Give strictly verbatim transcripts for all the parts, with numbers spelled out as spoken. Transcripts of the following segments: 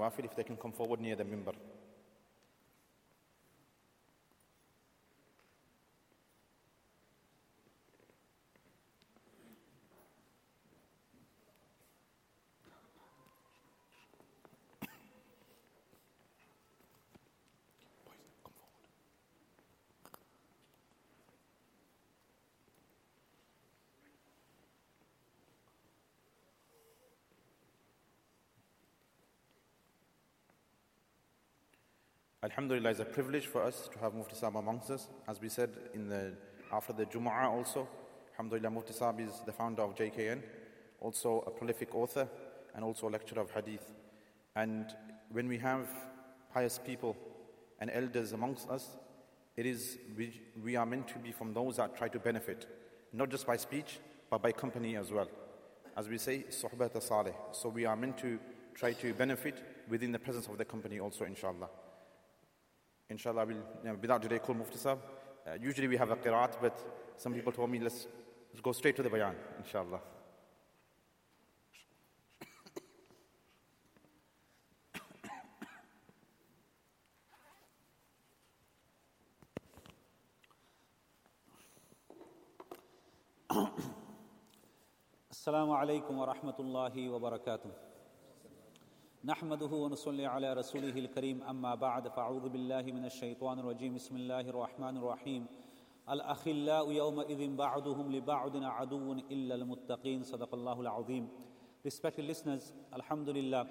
Nawafil, if they can come forward near the mimbar. Alhamdulillah, it's a privilege for us to have Mufti Sahib amongst us. As we said in the after the Jumu'ah also, Alhamdulillah, Mufti Sahib is the founder of J K N, also a prolific author and also a lecturer of Hadith. And when we have pious people and elders amongst us, it is we, we are meant to be from those that try to benefit, not just by speech, but by company as well. As we say, Suhbat Salih. So we are meant to try to benefit within the presence of the company also, inshallah. Inshallah, we'll, you know, without delay, call Mufti Sahib. Uh, usually we have a qiraat, but some people told me let's, let's go straight to the bayan, inshallah. Assalamu alaikum wa rahmatullahi wa barakatuh. نحمده ونصلي على رسوله الكريم أما بعد فأعوذ بالله من الشيطان الرجيم بسم الله الرحمن الرحيم الأخلاء يومئذ بعضهم لبعض عدو إلا المتقين صدق الله العظيم. Respected listeners, Alhamdulillah.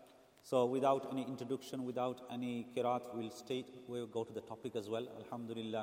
So without any introduction, without any qiraat, we'll state, we'll go to the topic as well, Alhamdulillah.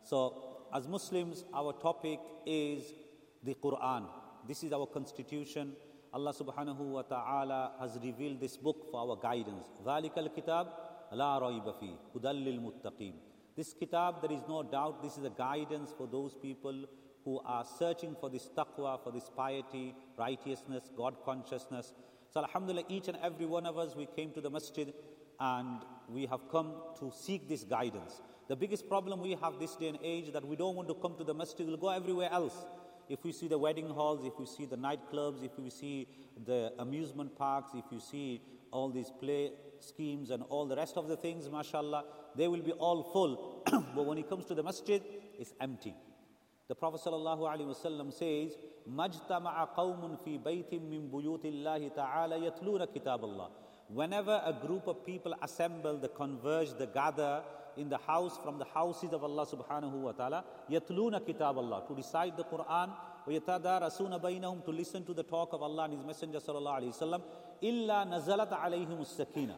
So as Muslims, our topic is the Quran. This is our constitution. Allah subhanahu wa ta'ala has revealed this book for our guidance. ذَلِكَ الْكِتَابِ لَا رَيْبَ فِيهِ هُدًى لِلْمُتَّقِينَ. This kitab, there is no doubt, this is a guidance for those people who are searching for this taqwa, for this piety, righteousness, God consciousness. So alhamdulillah, each and every one of us, we came to the masjid and we have come to seek this guidance. The biggest problem we have this day and age that we don't want to come to the masjid, we'll go everywhere else. If we see the wedding halls, if we see the nightclubs, if we see the amusement parks, if you see all these play schemes and all the rest of the things, mashallah, they will be all full. But when it comes to the masjid, it's empty. The Prophet sallallahu alaihi wasallam says, "Majtama'a qawmun fi baytin min buyutillahi ta'ala yatluna kitab Allah." Whenever a group of people assemble, they converge, they gather in the house from the houses of Allah subhanahu wa ta'ala, yatluna kitab Allah, to recite the Quran, wa yatadarasuna bainahum, to listen to the talk of Allah and His Messenger sallallahu alaihi wasallam, illa nazalat alayhim sakina.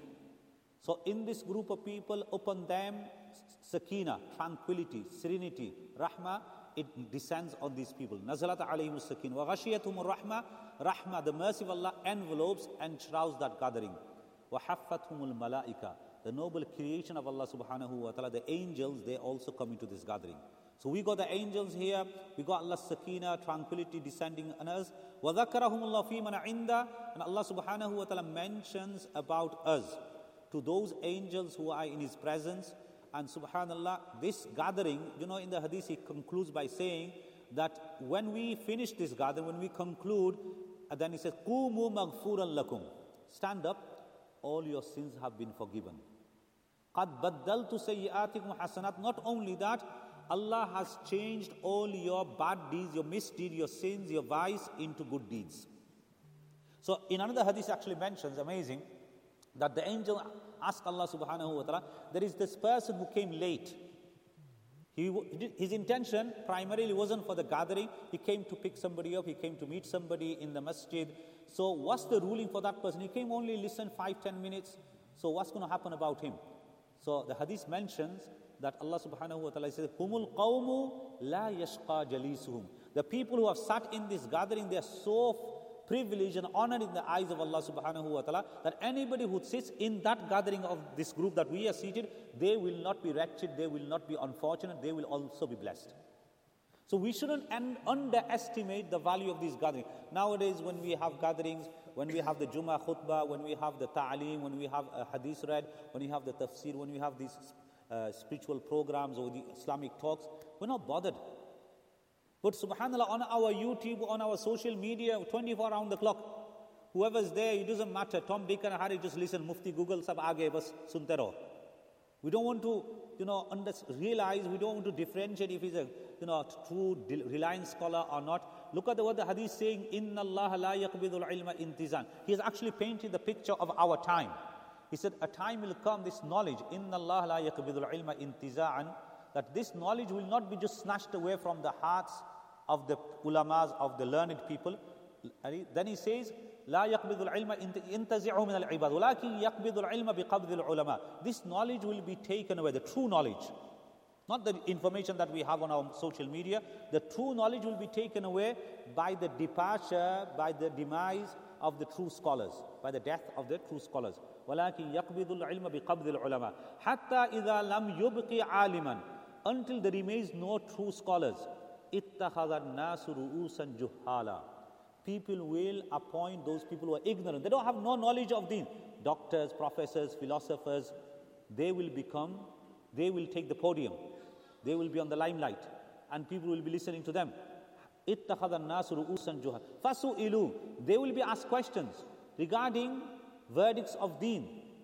So in this group of people, upon them sakina, tranquility, serenity, rahma, it descends on these people. Nazalat alayhim sakina wa ghashiyatuhum rahma, rahma, the mercy of Allah envelopes and shrouds that gathering. Wa haffathumul malaika, the noble creation of Allah subhanahu wa ta'ala, the angels, they also come into this gathering. So we got the angels here, we got Allah's sakina, tranquility descending on us. وَذَكَرَهُمُ اللَّهُ فِي مَنْ عِنْدَهُ, and Allah subhanahu wa ta'ala mentions about us to those angels who are in His presence. And subhanallah, this gathering, you know, in the hadith, He concludes by saying that when we finish this gathering, when we conclude, then He says, قُومُوا مَغْفُورًا لَكُمْ, stand up, all your sins have been forgiven. قَدْ بَدَّلْتُ سَيِّئَاتِكُمْ حَسَنَاتٍ. Not only that, Allah has changed all your bad deeds, your misdeeds, your sins, your vice into good deeds. So in another hadith actually mentions, amazing, that the angel asked Allah subhanahu wa ta'ala, there is this person who came late. He, his intention primarily wasn't for the gathering. He came to pick somebody up. He came to meet somebody in the masjid. So what's the ruling for that person? He came only listen five, ten minutes. So what's going to happen about him? So the hadith mentions that Allah subhanahu wa ta'ala says, Humul qawmu la yashqa jalisuhum. The people who have sat in this gathering, they are so privileged and honored in the eyes of Allah subhanahu wa ta'ala that anybody who sits in that gathering of this group that we are seated, they will not be wretched, they will not be unfortunate, they will also be blessed. So we shouldn't un- underestimate the value of these gatherings. Nowadays, when we have gatherings, when we have the Jummah khutbah, when we have the ta'aleem, when we have a hadith read, when we have the tafsir, when we have these uh, spiritual programs or the Islamic talks, we're not bothered. But subhanAllah, on our YouTube, on our social media, twenty-four around the clock, Whoever's there, it doesn't matter. Tom, Dick and Harry, just listen. Mufti Google sab aage bas sunte raho. We don't want to, you know, under, realize, we don't want to differentiate if he's a, you know, true reliant scholar or not. Look at the, what the hadith is saying, Inna Allah la yaqbidul ilma intizan. He has actually painted the picture of our time. He said, a time will come, this knowledge, Inna Allah la yaqbidul ilma intizan, that this knowledge will not be just snatched away from the hearts of the ulamas, of the learned people. Then he says, لا يقبض العلم انتزعه من العباد ولكن يقبض العلم بقبض العلماء. This knowledge will be taken away, the true knowledge. Not the information that we have on our social media. The true knowledge will be taken away by the departure, by the demise of the true scholars, by the death of the true scholars. ولكن يقبض العلم بقبض العلماء حتى إذا لم يبقي عالما, until there remains no true scholars. اتخذ الناس رؤوسا جهالا. People will appoint those people who are ignorant. They don't have no knowledge of deen. Doctors, professors, philosophers, they will become, they will take the podium. They will be on the limelight. And people will be listening to them. اتخذ الناس رؤوسا جهالا فسئلوا. They will be asked questions regarding verdicts of deen.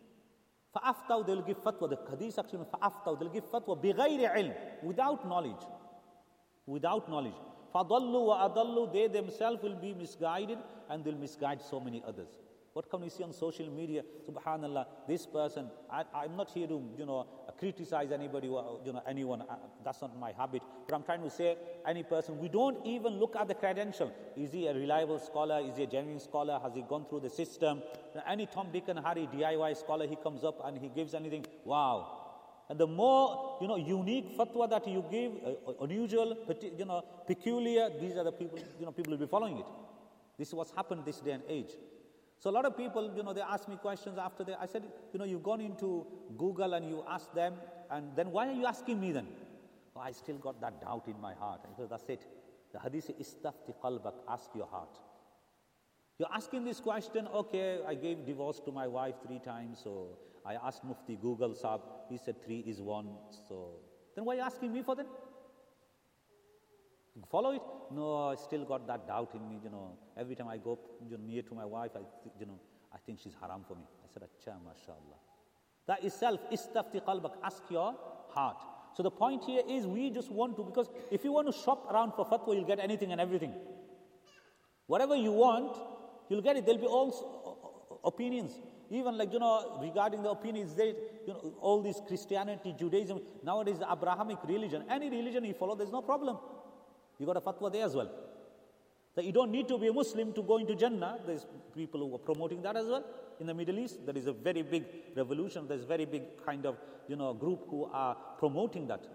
فأفتوا, they will give fatwa. The hadith actually, فأفتوا, they will give fatwa بغير علم, without knowledge. Without knowledge. فَضَلُّوا وَأَضَلُّوا, they themselves will be misguided and they'll misguide so many others. What can we see on social media? Subhanallah, this person, I, I'm not here to, you know, criticize anybody, or, you know, anyone. Uh, that's not my habit. But I'm trying to say, any person, we don't even look at the credential. Is he a reliable scholar? Is he a genuine scholar? Has he gone through the system? Any Tom, Dick and Harry D I Y scholar, he comes up and he gives anything, wow. And the more, you know, unique fatwa that you give, uh, unusual, you know, peculiar, these are the people, you know, people will be following it. This is what's happened this day and age. So a lot of people, you know, they ask me questions after they, I said, you know, you've gone into Google and you ask them, and then why are you asking me then? Oh, I still got that doubt in my heart. I said, that's it. The hadith says, istafti qalbak, ask your heart. You're asking this question, okay, I gave divorce to my wife three times, so I asked Mufti Google Saab, he said three is one, so then why are you asking me for that? Follow it? No, I still got that doubt in me, you know. Every time I go, you know, near to my wife, I th- you know, I think she's haram for me. I said, Acha, mashallah. That itself, istafti qalbak, ask your heart. So the point here is we just want to, because if you want to shop around for fatwa, you'll get anything and everything. Whatever you want, you'll get it. There'll be all opinions. Even like, you know, regarding the opinions, they, you know, all this Christianity, Judaism, nowadays the Abrahamic religion, any religion you follow, there's no problem. You got a fatwa there as well. That you don't need to be a Muslim to go into Jannah. There's people who are promoting that as well. In the Middle East, there is a very big revolution. There's a very big kind of, you know, group who are promoting that.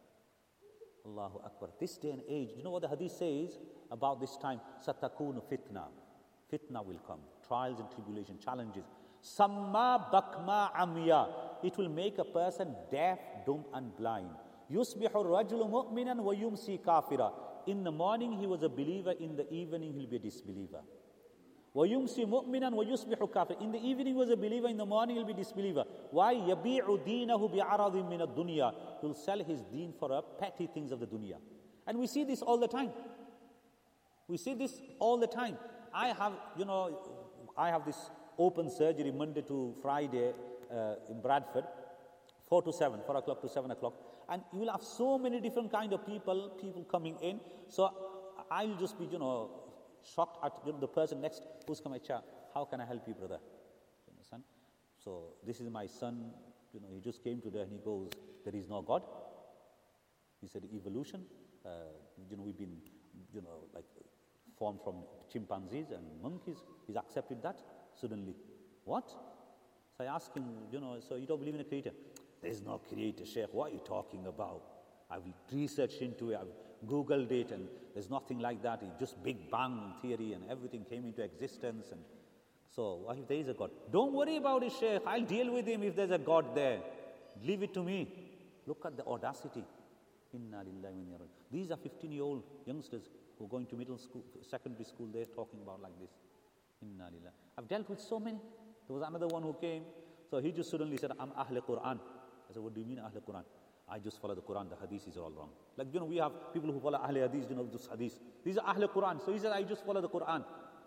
Allahu Akbar. This day and age, you know what the hadith says about this time? Satakunu fitna. Fitna will come. Trials and tribulation, challenges. Samma bakma amya. It will make a person deaf, dumb and blind. Yusbihu rajulu mu'minan wa yumsi kafira. In the morning he was a believer, in the evening he'll be a disbeliever. Wa yumsi mu'minan wa yusbihu kafira. In the evening he was a believer, in the morning he'll be disbeliever. Why? Yabi'u deenahu bi'aradhin min ad-dunya. He'll sell his deen for a petty things of the dunya. And we see this all the time. We see this all the time. I have, you know, I have this open surgery Monday to Friday uh, in Bradford, four to seven, four o'clock to seven o'clock. And you will have so many different kind of people, people coming in. So I'll just be, you know, shocked at, you know, the person next who's come, Acha, how can I help you, brother? You understand? So this is my son, you know, he just came today and he goes, there is no God. He said, evolution, uh, you know, we've been, you know, like formed from chimpanzees and monkeys. He's accepted that suddenly. What? So I asked him, you know, so you don't believe in a creator? There's no creator, Sheikh. What are you talking about? I've researched into it, I've Googled it, and there's nothing like that. It's just Big Bang theory and everything came into existence. And so, what if there is a God? Don't worry about it, Sheikh. I'll deal with him if there's a God there. Leave it to me. Look at the audacity. Inna lillahi wa inna ilaihi raji'un. These are fifteen-year-old youngsters who are going to middle school, secondary school, they're talking about like this. Inna lillahi. I've dealt with so many. There was another one who came, so he just suddenly said, I'm Ahl Quran. I said, what do you mean Ahl Quran? I just follow the Quran, the hadiths are all wrong. Like, you know, we have people who follow Ahl Hadith, you know, this hadith. These are Ahl Quran. So he said, I just follow the Quran.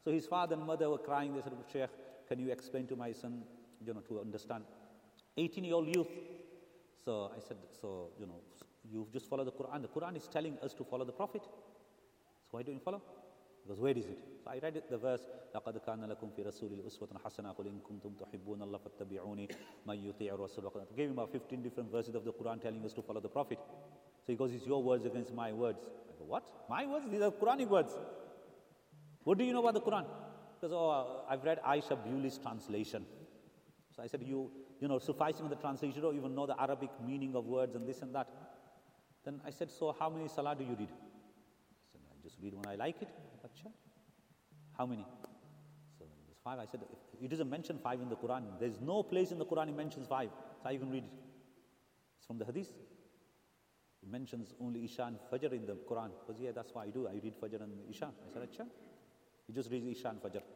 So his father and mother were crying. They said, Sheikh, can you explain to my son, you know, to understand? eighteen-year-old youth. So I said, so, you know, you just follow the Quran. The Quran is telling us to follow the Prophet. So why don't you follow? Because where is it? So I read it, the verse, لَقَدْ كَانَ لَكُمْ فِي رَسُولِ الْأُسْوَةٌ حَسَنَةٌ قُلْ إِن كُنتُمْ تُحِبُّونَ اللَّهَ فَاتَّبِعُونِي مَن يُطِيعِ الرَّسُولَ. I gave him about fifteen different verses of the Quran telling us to follow the Prophet. So he goes, it's your words against my words. I go, what? My words? These are Quranic words. What do you know about the Quran? Because, oh, I've read Aisha Bewley's translation. So I said, you, you know, sufficing on the translation, you don't even know the Arabic meaning of words and this and that. Then I said, so how many salah do you read? I said, I just read when I like it. Achha. How many? So it was five. I said, it doesn't mention five in the Quran. There's no place in the Quran it mentions five. So how you can read it? It's from the Hadith. It mentions only Isha and Fajr in the Quran. Because yeah, that's why I do. I read Fajr and Isha. I said, Achha. He just reads Isha and Fajr.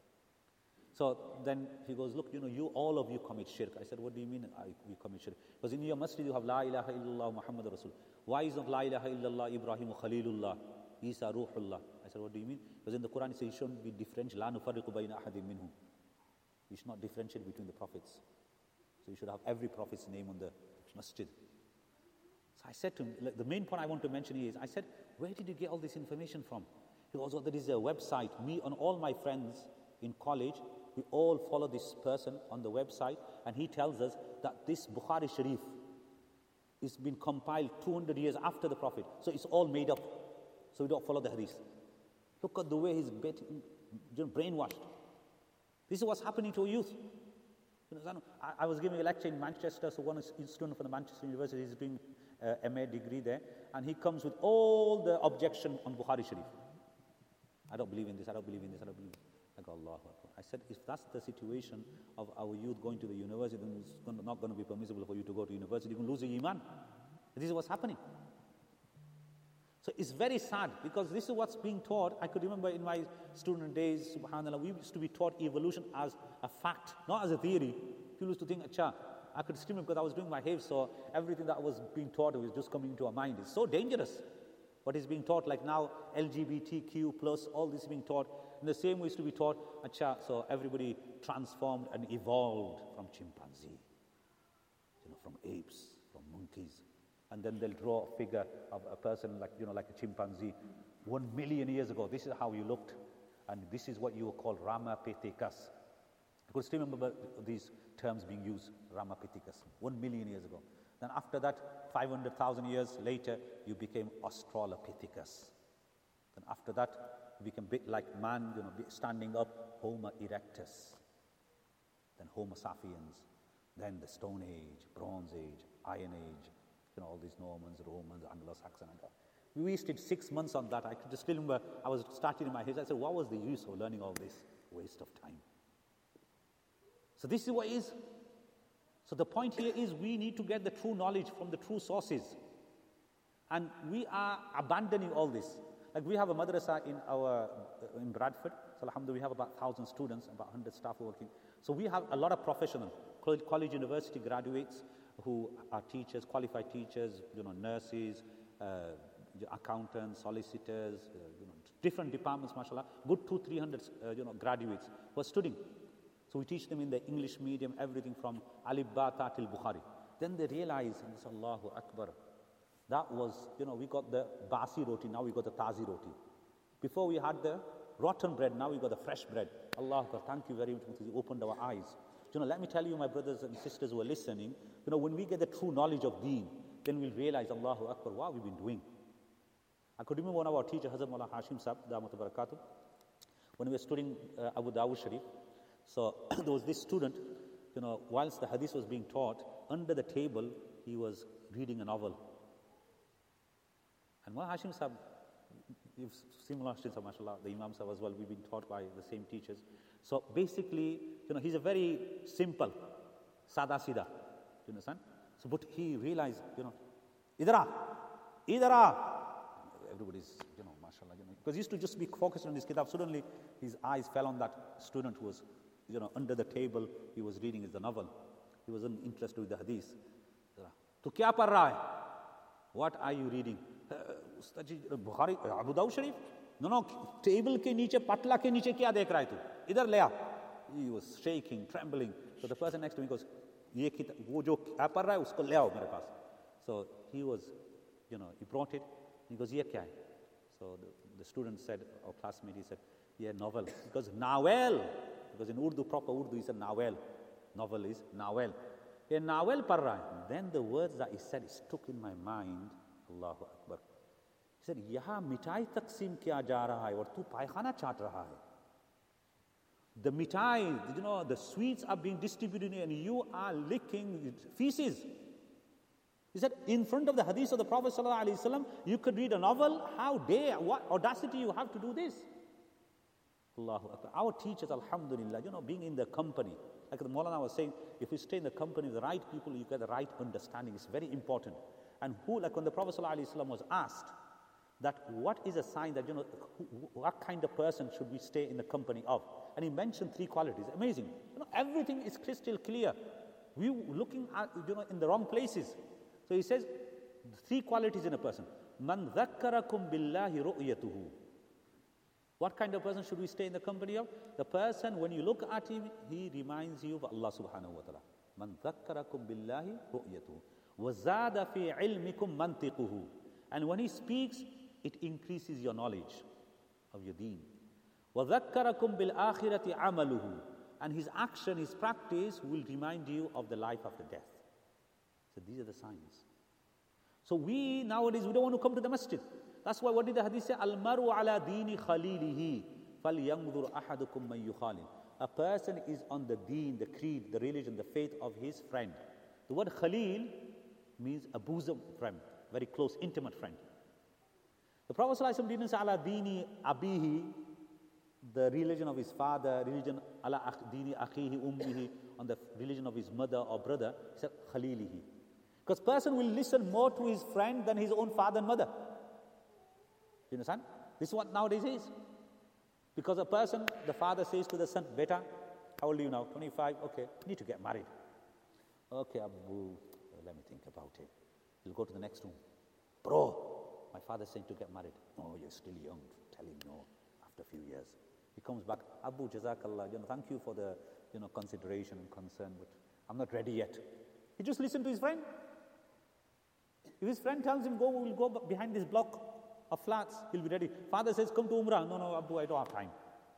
So then he goes, look, you know, you, all of you commit shirk. I said, what do you mean I, we commit shirk? Because in your masjid you have La ilaha illallah Muhammad Rasul. Why is not La ilaha illallah Ibrahim Khalilullah, Isa Ruhullah? I said, what do you mean? Because in the Quran it says you shouldn't be differential. La nufarriqu bayna ahadin minhum. You should not differentiate between the prophets. So you should have every prophet's name on the masjid. So I said to him, like, the main point I want to mention here is, I said, where did you get all this information from? He goes, oh, there is a website. Me and all my friends in college, we all follow this person on the website, and he tells us that this Bukhari Sharif is been compiled two hundred years after the Prophet. So it's all made up. So we don't follow the hadith. Look at the way he's brainwashed. This is what's happening to youth. You know, I, I was giving a lecture in Manchester, so one student from the Manchester University is doing uh, M A degree there, and he comes with all the objection on Bukhari Sharif. I don't believe in this, I don't believe in this, I don't believe in this. I go, Allah Akbar. I said, if that's the situation of our youth going to the university, then it's not going to be permissible for you to go to university. You can lose your iman. This is what's happening. So it's very sad, because this is what's being taught. I could remember in my student days, subhanAllah, we used to be taught evolution as a fact, not as a theory. People used to think, acha, I could still remember because I was doing my hifz, so everything that was being taught was just coming into our mind. It's so dangerous. What is being taught, like now, L G B T Q plus, all this is being taught. In the same way used to be taught, acha, so everybody transformed and evolved from chimpanzee, you know, from apes, from monkeys. And then they'll draw a figure of a person like, you know, like a chimpanzee. One million years ago, this is how you looked. And this is what you would call Ramapithecus. I could still remember these terms being used, Ramapithecus, one million years ago. Then after that, five hundred thousand years later, you became Australopithecus. Then after that, you became a bit like man, you know, standing up, Homo erectus. Then Homo sapiens. Then the Stone Age, Bronze Age, Iron Age, you know, all these Normans, Romans, Anglo-Saxon. We wasted six months on that. I could just still remember, I was starting in my head. I said, what was the use of learning all this? Waste of time. So this is what it is. So the point here is we need to get the true knowledge from the true sources. And we are abandoning all this. Like we have a madrasa in our in Bradford. So alhamdulillah, we have about one thousand students, about one hundred staff working. So we have a lot of professional college, university graduates who are teachers, qualified teachers, you know, nurses, uh, accountants, solicitors, uh, you know, different departments, mashallah. Good two, three hundred, uh, you know, graduates who are studying. So we teach them in the English medium, everything from Alif Ba Ta till Bukhari. Then they realize, and they say, Allahu Akbar. That was, you know, we got the basi roti, now we got the tazi roti. Before we had the rotten bread, now we got the fresh bread. Allahu Akbar, thank you very much because you opened our eyes. You know, let me tell you, my brothers and sisters who are listening, you know, when we get the true knowledge of deen, then we'll realize, Allahu Akbar, what we've been doing. I could remember one of our teachers, Hazrat Mullah Hashim Sahib, Dhammat Barakatuh, when we were studying uh, Abu Dawud Sharif. So there was this student, you know, whilst the hadith was being taught, under the table, he was reading a novel. And Mullah Hashim Sahib, you've seen Mullah Hashim Sahib, mashallah, the Imam Sahib as well, we've been taught by the same teachers. So basically, you know, he's a very simple, sada sida, you understand? So, but he realized, you know, idara, idara. Everybody's, you know, mashallah, you know, because he used to just be focused on his kitab. Suddenly, his eyes fell on that student who was, you know, under the table. He was reading his the novel. He wasn't interested with the hadith. To kya par raha hai? What are you reading? Uh, Bukhari, Abu Dawud Sharif? No, no, table ke niche, patla ke niche kya dekh raha hai tu? Idhar le aa. He was shaking, trembling. So the person next to me goes, ye kita, wo jo aap par raha hai, usko le aao mere paas. So he was, you know, he brought it. He goes, ye kya hai? So the, the student said, our classmate, he said, yeah, novel. He goes, Nawel. Because in Urdu, proper Urdu, he said Nawel. Novel is Nawel. Yeah, Nawel par raha hai. Then the words that he said, it stuck in my mind. Allahu Akbar. He said, yaha mitai taqsim kiya ja raha hai aur tu paikhana chaat raha hai. The mitai, you know, the sweets are being distributed and you are licking feces. He said, in front of the hadith of the Prophet ﷺ, you could read a novel. How dare, what audacity you have to do this? Allahu Akbar. Our teachers, alhamdulillah, you know, being in the company. Like the Maulana was saying, if you stay in the company of the right people, you get the right understanding. It's very important. And who, like when the Prophet ﷺ was asked, that what is a sign that, you know, who, what kind of person should we stay in the company of? And he mentioned three qualities. Amazing. You know, everything is crystal clear. We were looking at, you know, in the wrong places. So he says, three qualities in a person. Man dhakkarakum billahi ru'yatuhu. What kind of person should we stay in the company of? The person, when you look at him, he reminds you of Allah subhanahu wa ta'ala. Man dhakkarakum billahi ru'yatuhu. Wa zada fi ilmikum mantiquhu. And when he speaks, it increases your knowledge of your deen. Wa dhakkarakum bil akhirati amaluhu. And his action, his practice will remind you of the life after death. So these are the signs. So we nowadays, we don't want to come to the masjid. That's why what did the hadith say? Al-maru ala dini khalilihi falyanzur ahadukum man yukhalil. A person is on the deen, the creed, the religion, the faith of his friend. The word khalil means a bosom friend, very close, intimate friend. The Prophet ﷺ didn't say ala dini abihi, the religion of his father, religion ala dini akhihi ummihi, on the religion of his mother or brother. He said khalilihi. Because person will listen more to his friend than his own father and mother. You understand? This is what nowadays is. Because a person, the father says to the son, Beta, how old are you now? twenty-five? Okay, need to get married. Okay, Abu, let me think about it. He'll go to the next room. Bro, my father's saying to get married. Oh, you're still young. Tell him no after a few years. He comes back, Abu, Jazakallah, you know, thank you for the, you know, consideration and concern, but I'm not ready yet. He just listened to his friend. If his friend tells him, go, we'll go behind this block of flats, he'll be ready. Father says, come to Umrah. No, no, Abu, I don't have time.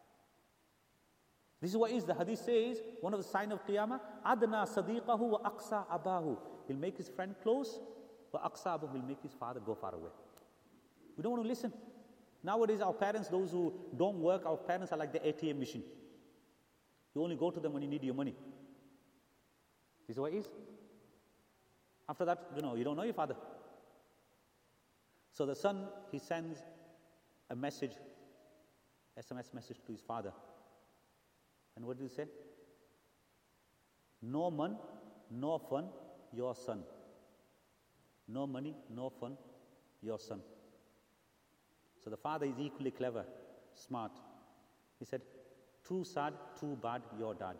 This is what is, the hadith says, one of the signs of Qiyamah, Adna sadiqahu wa aqsa abahu. He'll make his friend close, wa aqsa abahu, he'll make his father go far away. We don't want to listen. Nowadays, our parents, those who don't work, our parents are like the A T M machine. You only go to them when you need your money. This is what it is. After that, you know, you don't know your father. So the son, he sends a message, S M S message to his father. And what did he say? No man, no fun, your son. No money, no fun, your son. So the father is equally clever, smart. He said, too sad, too bad, your dad.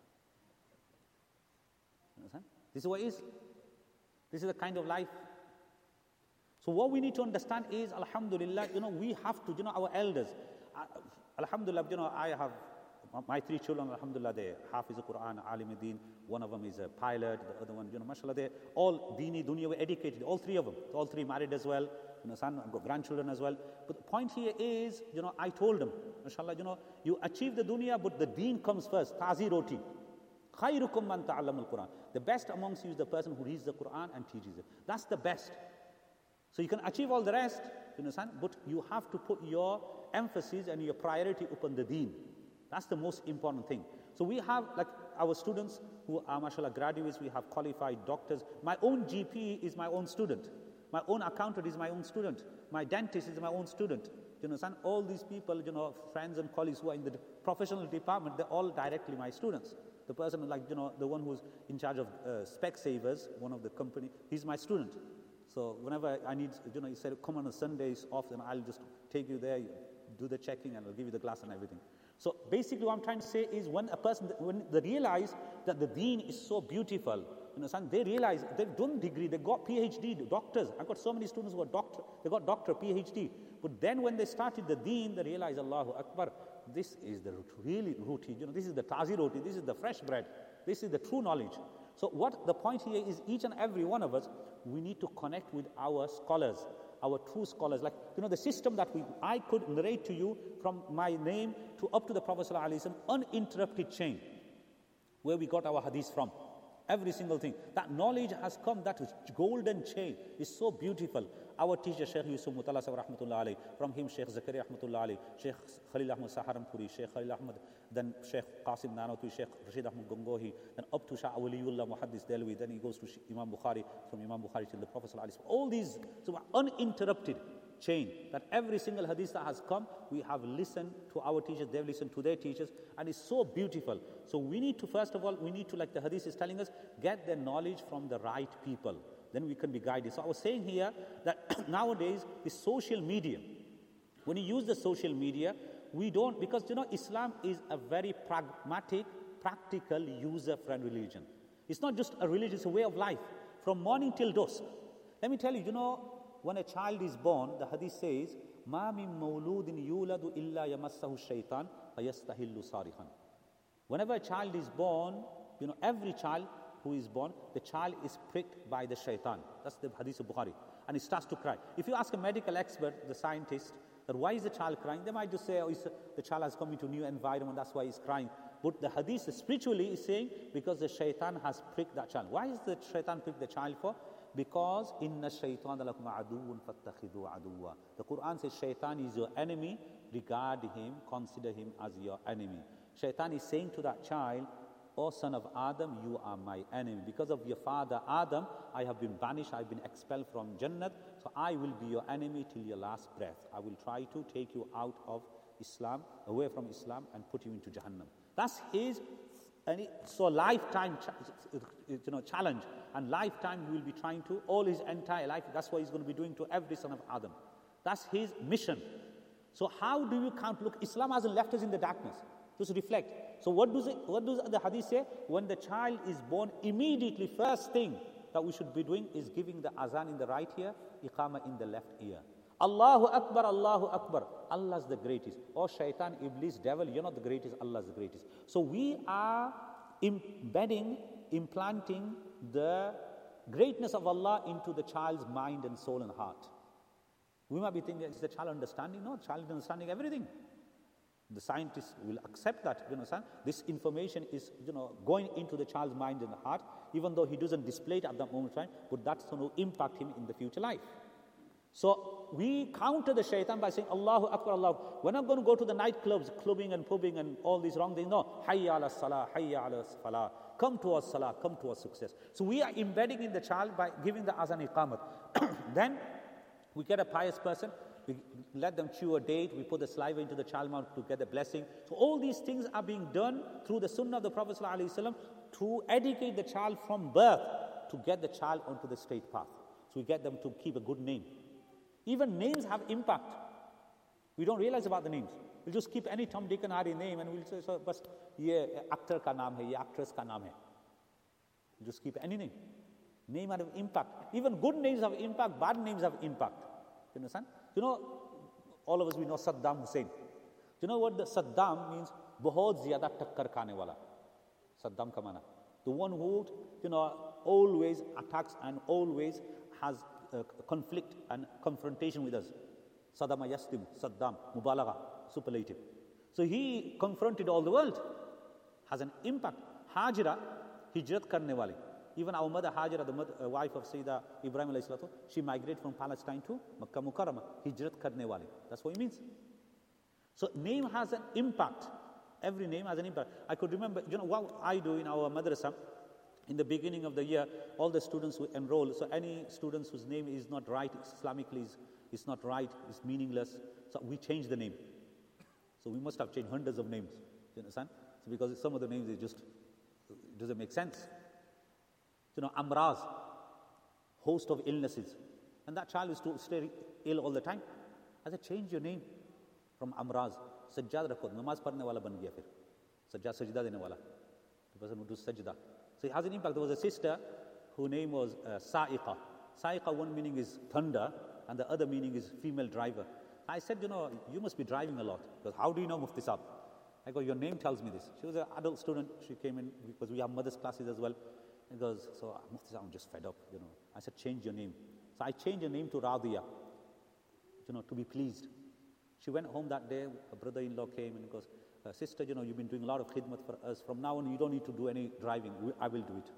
Understand? This is what it is. This is the kind of life. So what we need to understand is, alhamdulillah, you know, we have to, you know, our elders, uh, alhamdulillah, you know, I have, my three children, alhamdulillah, they Hafiz al-Quran, Alim al-Din, one of them is a pilot, the other one, you know, mashallah, they all dini, dunya, were educated, all three of them, all three married as well, you know, son, I've got grandchildren as well. But the point here is, you know, I told them, mashallah, you know, you achieve the dunya, but the deen comes first, tazi roti. خَيْرُكُمْ مَنْ تَعَلَّمَ الْقُرْآنِ. The best amongst you is the person who reads the Quran and teaches it. That's the best. So you can achieve all the rest, you understand? But you have to put your emphasis and your priority upon the deen. That's the most important thing. So we have, like our students who are, mashallah, graduates, we have qualified doctors. My own G P is my own student. My own accountant is my own student. My dentist is my own student. You understand? All these people, you know, friends and colleagues who are in the professional department, they're all directly my students. The person, like, you know, the one who's in charge of uh, Specsavers, one of the company, he's my student. So whenever I need, you know, he said, come on a Sundays off, and I'll just take you there, do the checking, and I'll give you the glass and everything. So basically what I'm trying to say is when a person, when they realize that the deen is so beautiful, you know, they realize they've done degree, they got PhD, doctors. I've got so many students who are doctor, they got doctor, PhD. But then when they started the deen, they realize, Allahu Akbar, this is the really roti, you know, this is the tazi roti, this is the fresh bread, this is the true knowledge. So what the point here is, each and every one of us, we need to connect with our scholars, our true scholars. Like, you know, the system that we, I could narrate to you from my name to up to the Prophet ﷺ, uninterrupted chain, where we got our hadith from. Every single thing. That knowledge has come, that golden chain is so beautiful. Our teacher, Shaykh Yusuf Mutala Sahib Rahmatullah Alayhi, from him Shaykh Zakaria Rahmatullah Alayhi, Shaykh Khalil Ahmad Saharanpuri, Shaykh Khalil Ahmad, then Shaykh Qasim Nanotui, Shaykh Rashid Ahmad Gangohi, then up to Shah Awliullah Muhaddis Delwi, then he goes to Imam Bukhari, from Imam Bukhari till the Prophet Sallallahu Alaihi Wasallam. All these, so uninterrupted chain, that every single hadith that has come, we have listened to our teachers, they've listened to their teachers, and it's so beautiful. So we need to, first of all, we need to, like the hadith is telling us, get the knowledge from the right people. Then we can be guided. So I was saying here that nowadays, the social media, when you use the social media, we don't, because you know, Islam is a very pragmatic, practical, user-friendly religion. It's not just a religion, it's a way of life, from morning till dusk. Let me tell you, you know, when a child is born, the hadith says, مَا مِن مَوْلُودٍ يُولَدُ إِلَّا يَمَسَّهُ الشَّيْطَانِ فَيَسْتَهِلُّ صَارِخًا. Whenever a child is born, you know, every child who is born, the child is pricked by the shaitan. That's the hadith of Bukhari. And he starts to cry. If you ask a medical expert, the scientist, that why is the child crying? They might just say, oh, it's, the child has come into a new environment, that's why he's crying. But the hadith spiritually is saying, because the shaitan has pricked that child. Why is the shaitan pricked the child for? Because inna shaitan lakum aduun fattakhidhu aduwa. The Quran says shaitan is your enemy, regard him, consider him as your enemy. Shaitan is saying to that child, O son of Adam, you are my enemy. Because of your father Adam, I have been banished, I have been expelled from Jannat, so I will be your enemy till your last breath. I will try to take you out of Islam, away from Islam, and put you into Jahannam. That's his, and it, so lifetime you know, challenge, and lifetime he will be trying to, all his entire life, that's what he's going to be doing to every son of Adam. That's his mission. So how do you count? Look, Islam hasn't left us in the darkness. Just reflect. So what does it, what does the hadith say? When the child is born, immediately first thing that we should be doing is giving the azan in the right ear, iqamah in the left ear. Allahu Akbar, Allahu Akbar. Allah's the greatest. Oh shaitan, iblis, devil, you're not the greatest, Allah's the greatest. So we are embedding, implanting the greatness of Allah into the child's mind and soul and heart. We might be thinking, is the child understanding? No, the child is understanding everything. The scientists will accept that, you understand? This information is, you know, going into the child's mind and heart, even though he doesn't display it at that moment in time, but that's going to impact him in the future life. So we counter the shaitan by saying, Allahu Akbar, Allah. We're not going to go to the nightclubs, clubbing and pubbing and all these wrong things. No, hayya ala salah, hayya ala falah. Come towards salah, come towards success. So we are embedding in the child by giving the azan iqamat. Then we get a pious person, we let them chew a date, we put the saliva into the child's mouth to get the blessing. So all these things are being done through the sunnah of the Prophet ﷺ to educate the child from birth, to get the child onto the straight path. So we get them to keep a good name. Even names have impact. We don't realize about the names. We'll just keep any Tom, Dick and Harry name and we'll say, so, bas, ye actor ka naam hai, ye actress ka naam hai. We'll just keep any name. Name have impact. Even good names have impact, bad names have impact. You understand? You know, all of us, we know Saddam Hussein. Do you know what the Saddam means? Bahut zyada takkar khane wala. Saddam ka mana. The one who, you know, always attacks and always has uh, conflict and confrontation with us. Saddam Yastim, Saddam, Mubalagha, superlative. So he confronted all the world. Has an impact. Hajira, hijrat karne wale. Even our mother Hajira, the mother, uh, wife of Sayyida Ibrahim alayhi salatu, she migrated from Palestine to Makkah Mukarramah. Hijrat karne wale. That's what it means. So name has an impact. Every name has an impact. I could remember, you know, what I do in our madrasa, in the beginning of the year, all the students who enroll, so any students whose name is not right, Islamically is, is not right, is meaningless, so we change the name. So we must have changed hundreds of names. You understand? So because some of the names, it just it doesn't make sense. You know, Amraz, host of illnesses. And that child is to stay ill all the time. I said, change your name from Amraz. Sajjad रखो, नमाज पढ़ने वाला बन गया फिर, सज्जाद सजदा देने वाला, the person who does sajda. So it has an impact. There was a sister whose name was uh, Sa'iqa. Sa'iqa, one meaning is thunder and the other meaning is female driver. I said, you know, you must be driving a lot, because how do you know Mufti Saab? I go, your name tells me this. She was an adult student. She came in because we have mother's classes as well. He goes, so Mufti Saab, I'm just fed up, you know. I said, change your name. So I changed her name to Radiya, you know, to be pleased. She went home that day. Her brother-in-law came and goes, uh, sister, you know, you've been doing a lot of khidmat for us. From now on, you don't need to do any driving. We, I will do it.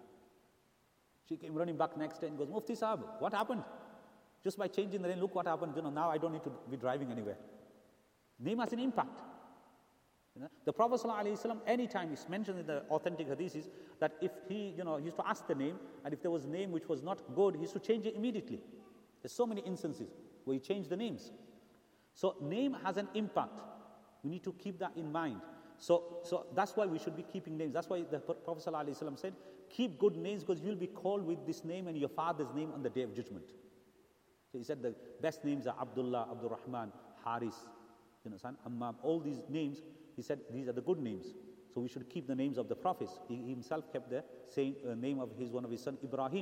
She came running back next day and goes, Mufti Saab, what happened? Just by changing the name, look what happened. You know, now I don't need to be driving anywhere. Name has an impact. You know, the Prophet ﷺ, anytime it's mentioned in the authentic hadiths, that if he, you know, he used to ask the name, and if there was a name which was not good, he used to change it immediately. There's so many instances where he changed the names. So name has an impact. We need to keep that in mind. So, so that's why we should be keeping names. That's why the Prophet ﷺ said, keep good names, because you'll be called with this name and your father's name on the day of judgment. So he said the best names are Abdullah, Abdul Rahman, Haris, you know, son, Ammam, all these names. He said these are the good names. So we should keep the names of the prophets. He himself kept the same uh, name of his one of his son Ibrahim.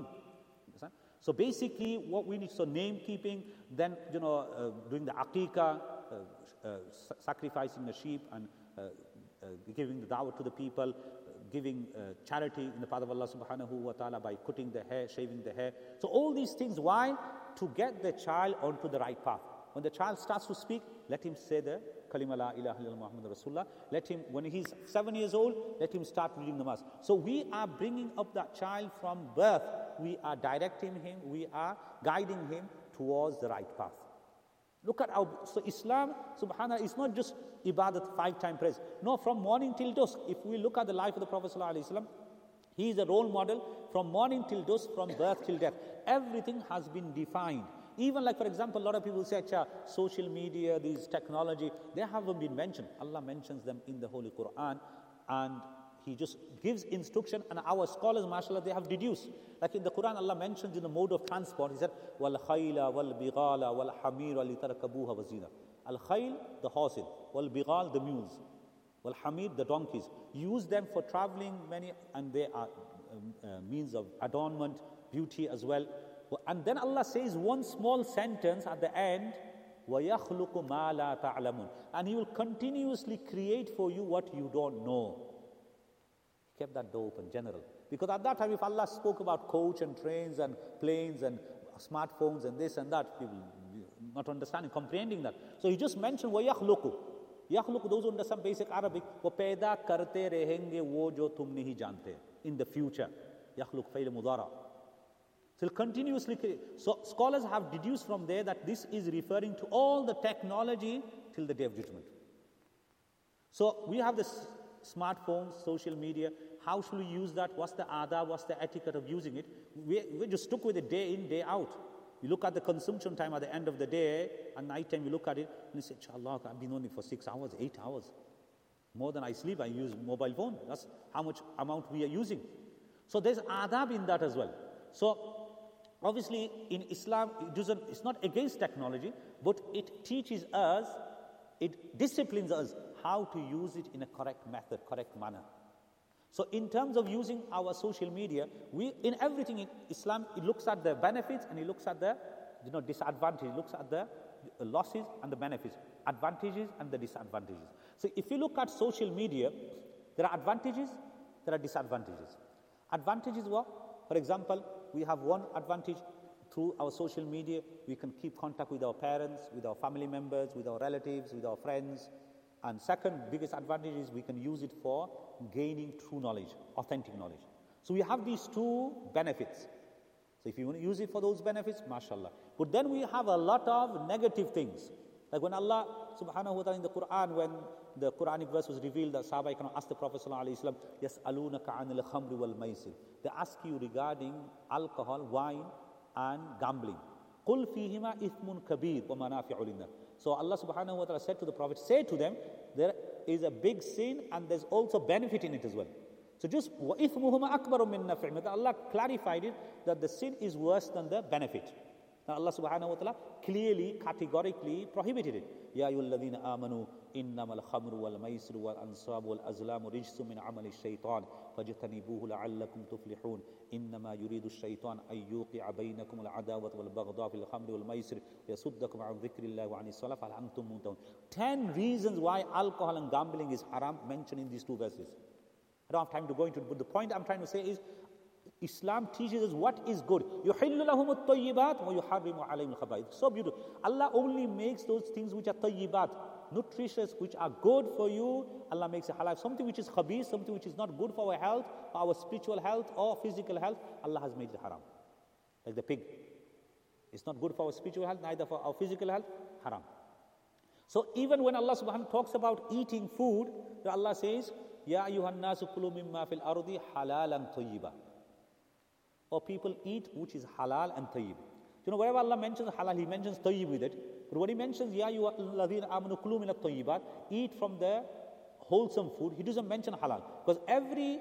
So basically, what we need, so name keeping, then you know, uh, doing the aqiqah, uh, uh, sacrificing the sheep and uh, uh, giving the da'wah to the people, uh, giving uh, charity in the path of Allah subhanahu wa ta'ala by cutting the hair, shaving the hair. So all these things, why? To get the child onto the right path. When the child starts to speak, let him say the kalima la ilaha illallah Muhammad Rasulullah. Let him, when he's seven years old, let him start reading namaz. So we are bringing up that child from birth. We are directing him, we are guiding him towards the right path. Look at how, so Islam, subhanAllah, is not just ibadat, five-time prayers. No, from morning till dusk. If we look at the life of the Prophet ﷺ, he is a role model from morning till dusk, from birth till death. Everything has been defined. Even like, for example, a lot of people say, social media, these technology, they haven't been mentioned. Allah mentions them in the Holy Quran, and He just gives instruction, and our scholars, mashallah, they have deduced. Like in the Quran, Allah mentions in the mode of transport, He said, wal khayla wal bighala wal hamira litarkabuha wazina. Al khayl, the horses, wal bighal, the mules, wal hamir, the donkeys. Use them for traveling, many, and they are um, uh, means of adornment, beauty as well. And then Allah says one small sentence at the end, وَيَخْلُقُ مَا لَا تَعْلَمُونَ, and He will continuously create for you what you don't know. He kept that door open, general. Because at that time, if Allah spoke about coach and trains and planes and smartphones and this and that, people not understanding, comprehending that. So He just mentioned وَيَخْلُقُ. يَخْلُقُ, those who understand basic Arabic, वो पैदा करते रहेंगे वो जो तुम नहीं जानते. In the future, يَخْلُقُ فَيْلَ مُضَارَ. So he'll continuously create. So scholars have deduced from there that this is referring to all the technology till the day of judgment. So we have this smartphones, social media. How should we use that? What's the adab? What's the etiquette of using it? We, we just stuck with it day in, day out. You look at the consumption time at the end of the day, and night time you look at it, and you say, inshallah, I've been on it for six hours, eight hours. More than I sleep, I use mobile phone. That's how much amount we are using. So there's adab in that as well. So obviously, in Islam, it doesn't, it's not against technology, but it teaches us, it disciplines us how to use it in a correct method, correct manner. So in terms of using our social media, we, in everything in Islam, it looks at the benefits and it looks at the, you know, disadvantages, it looks at the losses and the benefits, advantages and the disadvantages. So if you look at social media, there are advantages, there are disadvantages. Advantages what? For example, we have one advantage through our social media. We can keep contact with our parents, with our family members, with our relatives, with our friends. And second biggest advantage is we can use it for gaining true knowledge, authentic knowledge. So we have these two benefits. So if you want to use it for those benefits, mashallah. But then we have a lot of negative things. Like when Allah subhanahu wa ta'ala in the Quran, when the Quranic verse was revealed, the Sahaba can ask the Prophet sallallahu alayhi wa sallam, يَسْأَلُونَكَ عَنِ الْخَمْرِ وَالْمَيْسِرِ. They ask you regarding alcohol, wine, and gambling. قُلْ فِيهِمَا إِثْمٌ كَبِيرٌ وَمَنَافِعُ لِلنَّاسِ. So Allah subhanahu wa ta'ala said to the Prophet, say to them, there is a big sin and there's also benefit in it as well. So just وَإِثْمُهُمَا أَكْبَرُ مِنْ نَفْعِهِمَا. Allah clarified it that the sin is worse than the benefit. Now Allah subhanahu wa ta'ala clearly, categorically prohibited it. Ya ayyuhalladhina amanu innamal khamru wal maisru wal ansabu wal azlamu rijsum min amali shaytan fajtanibuhu la'allakum tuflihun. Innama yuridu shaytan an yuqi'a bainakum al adawata wal baghdha fil khamri wal maisri yasuddakum an dhikrillahi wa anis salah fal antum muntahun. Ten reasons why alcohol and gambling is haram mentioned in these two verses. I don't have time to go into it, but the point I'm trying to say is Islam teaches us what is good. يُحِلُّ لَهُمُ الطَّيِّبَاتِ وَيُحَرِّمُ عَلَيْهِمُ الْخَبَائِثِ. So beautiful. Allah only makes those things which are tayyibat, nutritious, which are good for you. Allah makes it halal. Something which is khabith, something which is not good for our health, or our spiritual health or physical health, Allah has made it haram. Like the pig. It's not good for our spiritual health, neither for our physical health, haram. So even when Allah subhanahu wa ta'ala talks about eating food, Allah says, Ya ayyuhan nasu kulu mimma fil ardi halalan tayyiba. Or people eat which is halal and tayyib. You know, wherever Allah mentions halal, He mentions tayyib with it. But when He mentions, Ya ayyuhalladhina amanu kulu min at-tayyibat, eat from the wholesome food, He doesn't mention halal. Because every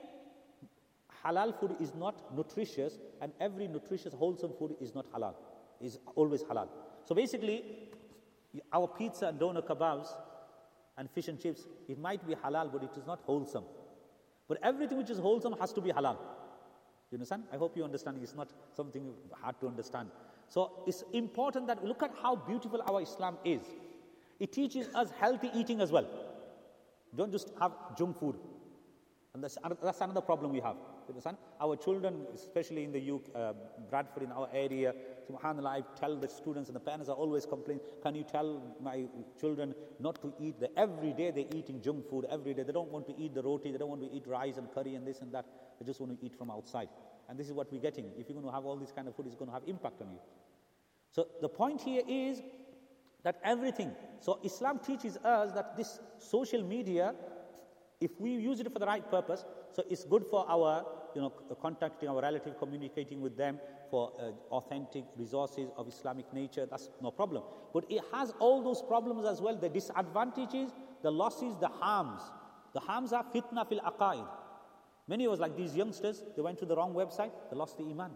halal food is not nutritious, and every nutritious, wholesome food is not halal. Is always halal. So basically, our pizza and doner kebabs and fish and chips, it might be halal, but it is not wholesome. But everything which is wholesome has to be halal. You understand? I hope you understand. It's not something hard to understand. So it's important that look at how beautiful our Islam is. It teaches us healthy eating as well. Don't just have junk food. And that's, that's another problem we have. You understand? Our children, especially in the U K, uh, Bradford, in our area, subhanAllah, I tell the students and the parents are always complaining, can you tell my children not to eat the, every day they're eating junk food, every day. They don't want to eat the roti, they don't want to eat rice and curry and this and that. They just want to eat from outside. And this is what we're getting. If you're going to have all this kind of food, it's going to have impact on you. So the point here is that everything, so Islam teaches us that this social media, if we use it for the right purpose, so it's good for our, you know, contacting our relative, communicating with them for uh, authentic resources of Islamic nature, that's no problem. But it has all those problems as well, the disadvantages, the losses, the harms. The harms are fitna fil aqaid. Many of us, like these youngsters, they went to the wrong website, they lost the iman.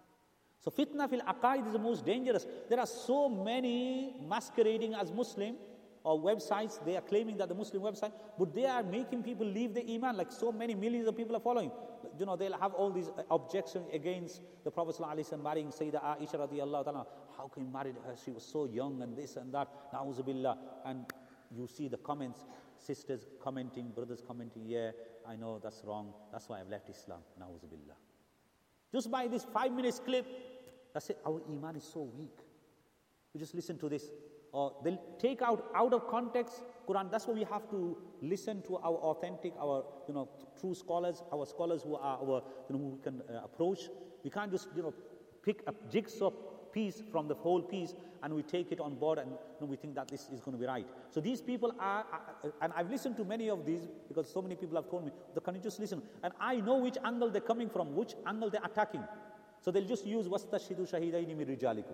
So fitna fil aqaid is the most dangerous. There are so many masquerading as Muslim, or websites, they are claiming that the Muslim website, but they are making people leave the iman, like so many millions of people are following. You know, they'll have all these objections against the Prophet ﷺ marrying Sayyidah Aisha radiallahu ta'ala. How can you marry her? She was so young and this and that. Na'uzu billah. And you see the comments, sisters commenting, brothers commenting, yeah, I know that's wrong. That's why I've left Islam. Na'uzu billah. Just by this five minutes clip, that's it. Our iman is so weak. We just listen to this. Or they'll take out out of context Quran. That's why we have to listen to our authentic, our you know true scholars, our scholars who are our you know who we can uh, approach. We can't just you know pick a jigsaw piece from the whole piece and we take it on board and you know, we think that this is going to be right. So these people are, are, and I've listened to many of these because so many people have told me, can you just listen? And I know which angle they're coming from, which angle they're attacking. So they'll just use وَاسْتَشْهِدُوا شَهِيدَيْنِ مِنْ رِجَالِكُمْ.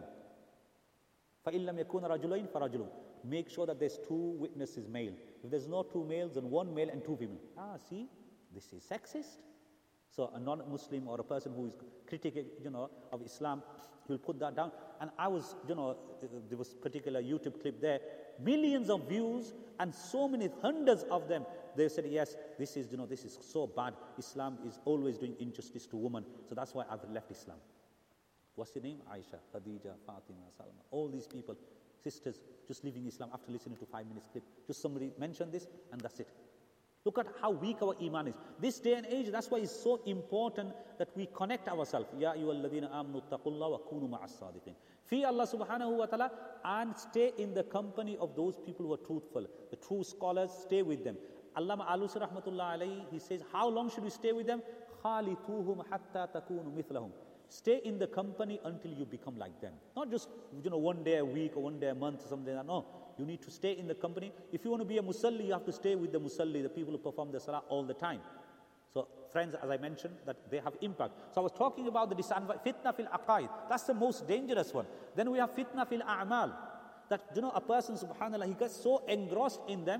فَإِلَّمْ يَكُونَ رَجُلَيْنِ فَرَجُلٌ. Make sure that there's two witnesses male. If there's no two males, then one male and two female. Ah, see, this is sexist. So a non-Muslim or a person who is critical, you know, of Islam, will put that down. And I was, you know, there was a particular YouTube clip there, millions of views and so many hundreds of them. They said, yes, this is, you know, this is so bad. Islam is always doing injustice to women. So that's why I've left Islam. What's your name? Aisha, Khadija, Fatima, Salma. All these people, sisters, just leaving Islam after listening to five minutes clip. Just somebody mentioned this and that's it. Look at how weak our iman is. This day and age, that's why it's so important that we connect ourselves. Ya ayyuhalladhina amanu taqullaha wa kunu ma'as sadiqin. Fear Allah subhanahu wa ta'ala and stay in the company of those people who are truthful. The true scholars, stay with them. Allama Alusi rahmatullah alayhi, he says, how long should we stay with them? Khalituhum hatta takunu mithlahum. Stay in the company until you become like them. Not just, you know, one day a week or one day a month or something like that. No, you need to stay in the company. If you want to be a musalli, you have to stay with the musalli, the people who perform the salah all the time. So, friends, as I mentioned, that they have impact. So I was talking about the disadvantage, fitna fil aqaid. That's the most dangerous one. Then we have fitna fil a'mal. That, you know, a person, subhanAllah, he gets so engrossed in them,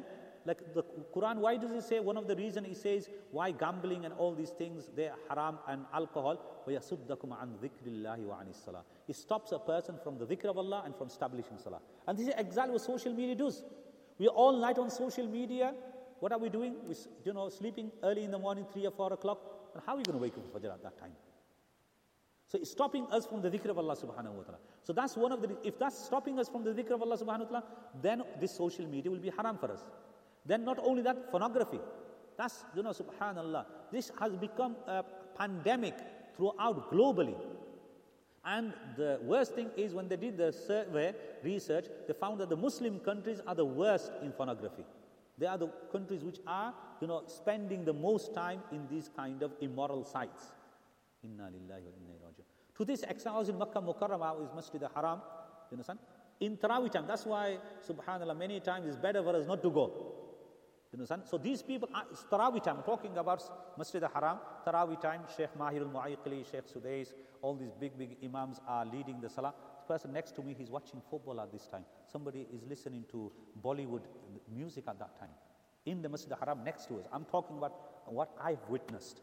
like the Quran, why does it say, one of the reasons it says, why gambling and all these things, they are haram, and alcohol, وَيَصُدَّكُمْ عَنْ ذِكْرِ اللَّهِ وَعَنِ الصَّلَاةِ. It stops a person from the dhikr of Allah and from establishing salah. And this is exactly what social media does. We are all night on social media. What are we doing? We, you know, sleeping early in the morning, three or four o'clock. And how are we going to wake up for Fajr at that time? So it's stopping us from the dhikr of Allah subhanahu wa ta'ala. So that's one of the, if that's stopping us from the dhikr of Allah subhanahu wa ta'ala, then this social media will be haram for us. Then not only that, pornography. That's, you know, subhanallah. This has become a pandemic throughout globally. And the worst thing is when they did the survey, research, they found that the Muslim countries are the worst in pornography. They are the countries which are, you know, spending the most time in these kind of immoral sites. Inna lillahi wa inna ilayhi raji'un. To this extent, I was in Makkah Mukarramah, is Masjid al-Haram, you understand? In Tarawih time, that's why, subhanallah, many times it's better for us not to go. You understand? So these people, are, it's Tarawih time, I'm talking about Masjid al-Haram, Tarawih time, Sheikh Mahir al-Mu'ayqili, Sheikh Sudais, all these big, big imams are leading the salah. The person next to me, he's watching football at this time. Somebody is listening to Bollywood music at that time. In the Masjid al-Haram next to us. I'm talking about what I've witnessed.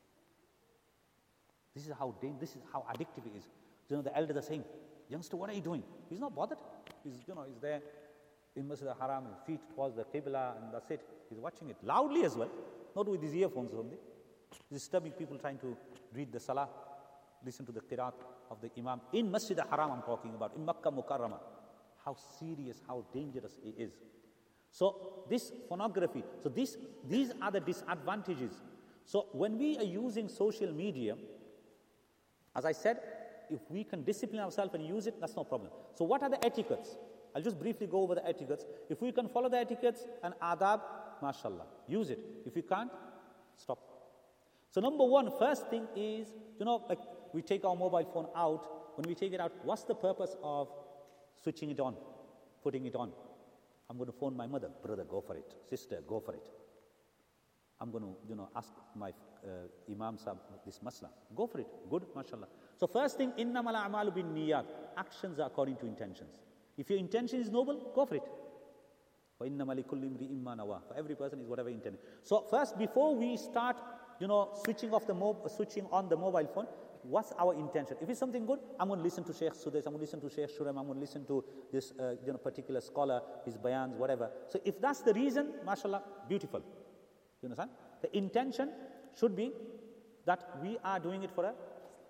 This is how this is how addictive it is. You know, the elders are saying, youngster, what are you doing? He's not bothered. He's, you know, he's there in Masjid al-Haram, his feet towards the Qibla, and that's it. He's watching it loudly as well, not with his earphones only. He's disturbing people trying to read the Salah, listen to the Qiraat of the Imam. In Masjid al-Haram I'm talking about, in Makkah Mukarramah. How serious, how dangerous it is. So this pornography, so this, these are the disadvantages. So when we are using social media, as I said, if we can discipline ourselves and use it, that's no problem. So what are the etiquettes? I'll just briefly go over the etiquettes. If we can follow the etiquettes and adab, mashallah, use it. If you can't, stop. So number one, first thing is, you know, like we take our mobile phone out. When we take it out, what's the purpose of switching it on, putting it on? I'm going to phone my mother. Brother, go for it. Sister, go for it. I'm going to, you know, ask my uh, Imam Sahib this masla. Go for it. Good, mashallah. So first thing, innamal a'malu bin niyat. Actions are according to intentions. If your intention is noble, go for it. For every person is whatever intended. So first, before we start, you know, switching off the mo- switching on the mobile phone, what's our intention? If it's something good, I'm going to listen to Sheikh Sudais, I'm going to listen to Sheikh Shurem, I'm going to listen to this uh, you know, particular scholar, his bayans, whatever. So if that's the reason, mashallah, beautiful. You understand? The intention should be that we are doing it for a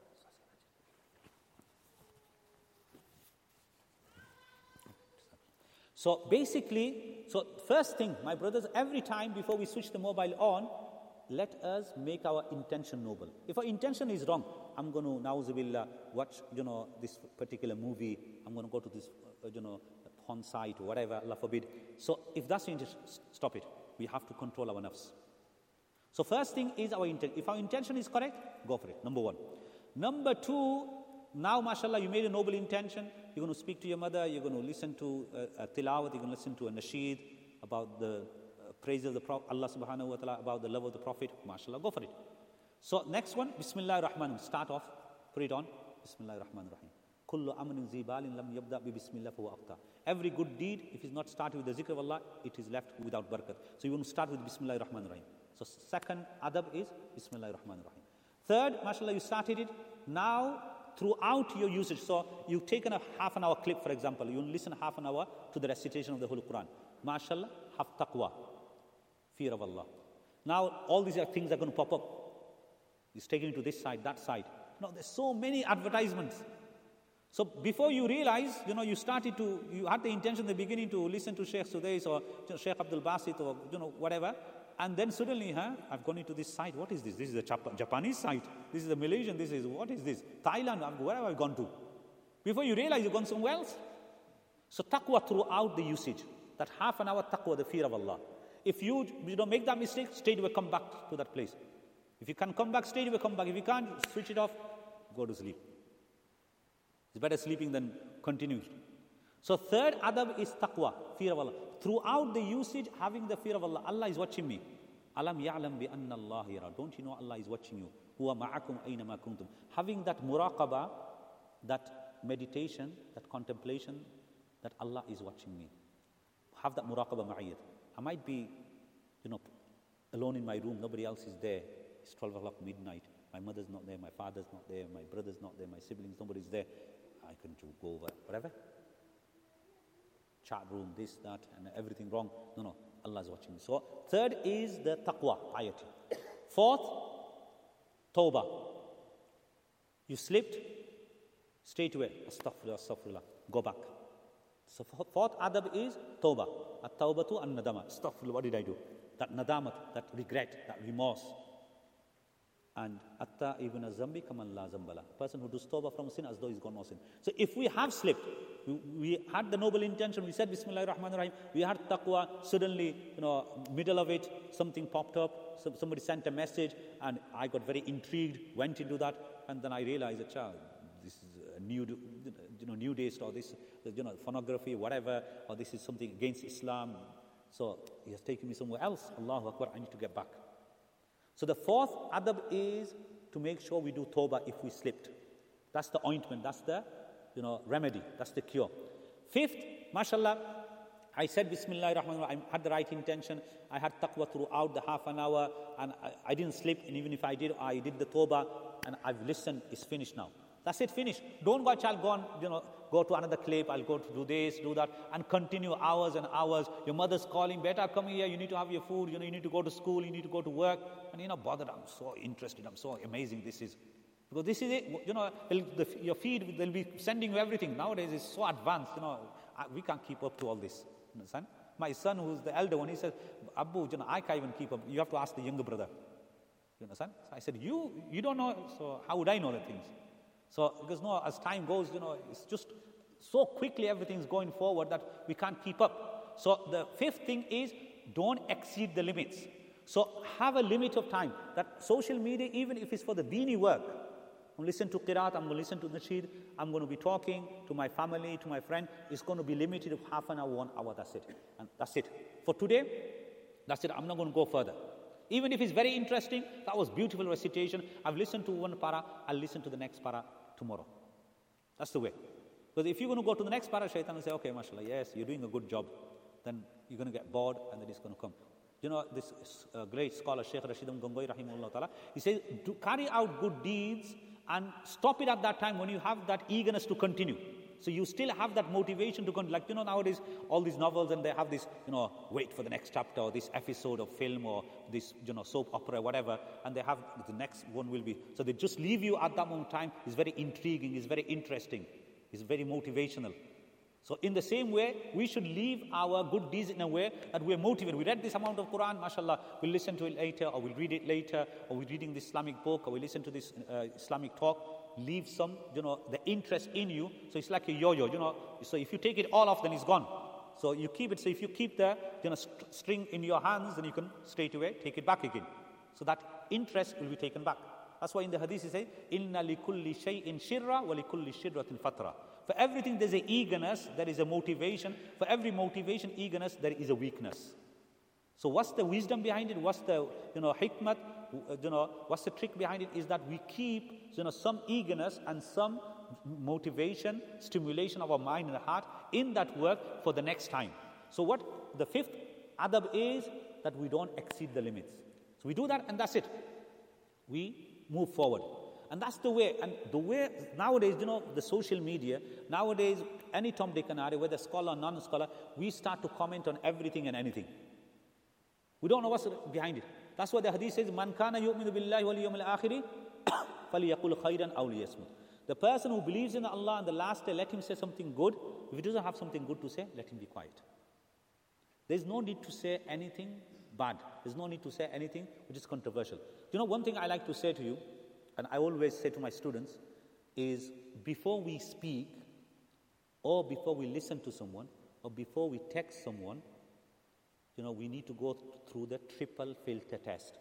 So basically, so first thing, my brothers, every time before we switch the mobile on, let us make our intention noble. If our intention is wrong, I'm going to, na'uzubillah, watch, you know, this particular movie, I'm going to go to this, uh, you know, porn site or whatever, Allah forbid. So if that's the intention, stop it. We have to control our nafs. So first thing is our intent. If our intention is correct, go for it, number one. Number two, now, mashallah, you made a noble intention. You're going to speak to your mother. You're going to listen to a, a tilawat. You're going to listen to a nasheed about the uh, praise of the Prophet, Allah subhanahu wa ta'ala, about the love of the Prophet. Mashallah, go for it. So next one, Bismillah ar-Rahman. Start off, put it on. Bismillah ar-Rahman ar-Rahim. Kullu amrin zibalin lam yabda bi bismillah fa aqta. Every good deed, if it's not started with the zikr of Allah, it is left without barakat. So you want to start with Bismillah ar-Rahman ar-Rahim. So second adab is Bismillah ar-Rahman ar-Rahim. Third, mashallah, you started it. Now, throughout your usage, so you've taken a half an hour clip, for example, you listen half an hour to the recitation of the Holy Quran. MashaAllah, have taqwa, fear of Allah. Now, all these are things are going to pop up. It's taken you to this side, that side. No, there's so many advertisements. So before you realize, you know, you started to, you had the intention in the beginning to listen to Sheikh Sudais or you know, Sheikh Abdul Basit or, you know, whatever. And then suddenly, huh, I've gone into this site. What is this? This is a Jap- Japanese site. This is a Malaysian. This is, what is this? Thailand. Where have I gone to? Before you realize you've gone somewhere else. So taqwa throughout the usage. That half an hour taqwa, the fear of Allah. If you, you don't make that mistake, straight away come back to that place. If you can come back, straight away come back. If you can't, switch it off, go to sleep. It's better sleeping than continuing. So third adab is taqwa, fear of Allah. Throughout the usage, having the fear of Allah. Allah is watching me. Alam ya'lam bi anna Allah yara. Don't you know Allah is watching you? Huwa ma'akum aynama kuntum. Having that muraqabah, that meditation, that contemplation, that Allah is watching me. Have that muraqabah ma'iyat. I might be you know, alone in my room, nobody else is there. It's twelve o'clock midnight. My mother's not there, my father's not there, my brother's not there, my siblings, nobody's there. I can go over, whatever. Chat room, this, that, and everything wrong. No, no, Allah is watching me. So, third is the taqwa, piety. Fourth, tawbah. You slipped, straight away, astaghfirullah, astaghfirullah, go back. So, fourth adab is tawbah. At-tawbatu an-nadama. Astaghfirullah, what did I do? That nadamat, that regret, that remorse. And atta ibn zambi kaman la zambala. Person who does tawbah from sin as though he's got no sin. So if we have slipped, we, we had the noble intention, we said Bismillahir Rahmanir Rahim, we had taqwa, suddenly, you know, middle of it, something popped up, some, somebody sent a message, and I got very intrigued, went into that, and then I realized that, child, this is a new, you know, new days, or this, you know, pornography, whatever, or this is something against Islam. So he has taken me somewhere else. Allahu Akbar, I need to get back. So the fourth adab is to make sure we do tawbah if we slipped. That's the ointment, that's the, you know, remedy, that's the cure. Fifth, mashallah, I said Bismillah ar-Rahman ar-Rahim, I had the right intention, I had taqwa throughout the half an hour, and I, I didn't slip, and even if I did, I did the tawbah, and I've listened, it's finished now. That's it, finished. Don't watch, I'll go on, you know, go to another clip, I'll go to do this, do that, and continue hours and hours. Your mother's calling, beta, come here, you need to have your food, you know, you need to go to school, you need to go to work. And you're not bothered, I'm so interested, I'm so amazing this is. Because this is it, you know, the, your feed, they'll be sending you everything. Nowadays it's so advanced, you know, we can't keep up to all this. You understand? My son, who's the elder one, he says, Abu, you know, I can't even keep up. You have to ask the younger brother. You understand? So I said, you, you don't know, so how would I know the things? So, because no, as time goes, you know, it's just so quickly everything's going forward that we can't keep up. So the fifth thing is, don't exceed the limits. So have a limit of time. That social media, even if it's for the dini work, I'm going to listen to Qiraat, I'm going to listen to Nasheed, I'm going to be talking to my family, to my friend, it's going to be limited of half an hour, one hour, that's it. And that's it. For today, that's it, I'm not going to go further. Even if it's very interesting, that was beautiful recitation, I've listened to one para, I'll listen to the next para tomorrow. That's the way. Because if you're going to go to the next para, shaitan will say, okay, mashallah, yes, you're doing a good job. Then you're going to get bored and then it's going to come. You know, this uh, great scholar, Shaykh Rashidun Gangohi Rahimahullah Ta'ala, he says, to carry out good deeds and stop it at that time when you have that eagerness to continue. So you still have that motivation to continue. Like, you know, nowadays, all these novels and they have this, you know, wait for the next chapter or this episode of film or this, you know, soap opera, whatever, and they have the next one will be. So they just leave you at that moment in time. It's very intriguing, it's very interesting, it's very motivational. So in the same way, we should leave our good deeds in a way that we're motivated. We read this amount of Quran, mashallah, we'll listen to it later, or we'll read it later, or we're reading this Islamic book, or we listen to this uh, Islamic talk. Leave some, you know, the interest in you. So it's like a yo-yo, you know. So if you take it all off, then it's gone. So you keep it. So if you keep the, you know, st- string in your hands, then you can straight away take it back again. So that interest will be taken back. That's why in the hadith it says, "Inna likulli shay'in shirra wa likulli shirratin fatra." For everything there's a eagerness, there is a motivation. For every motivation, eagerness, there is a weakness. So what's the wisdom behind it? What's the, you know, hikmat? You know, what's the trick behind it? Is that we keep, you know, some eagerness and some motivation, stimulation of our mind and heart in that work for the next time. So what the fifth adab is that we don't exceed the limits. So we do that and that's it. We move forward. And that's the way, and the way nowadays, you know, the social media, nowadays, any Tom, Dick and Harry, whether scholar or non-scholar, we start to comment on everything and anything. We don't know what's behind it. That's why the hadith says, "Man kana yu'minu billahi wal yawmil akhir, falyaqul khayran aw liyasmut." The person who believes in Allah and the last day, let him say something good. If he doesn't have something good to say, let him be quiet. There's no need to say anything bad. There's no need to say anything which is controversial. You know, one thing I like to say to you, and I always say to my students, is before we speak, or before we listen to someone, or before we text someone, you know, we need to go through the triple filter test.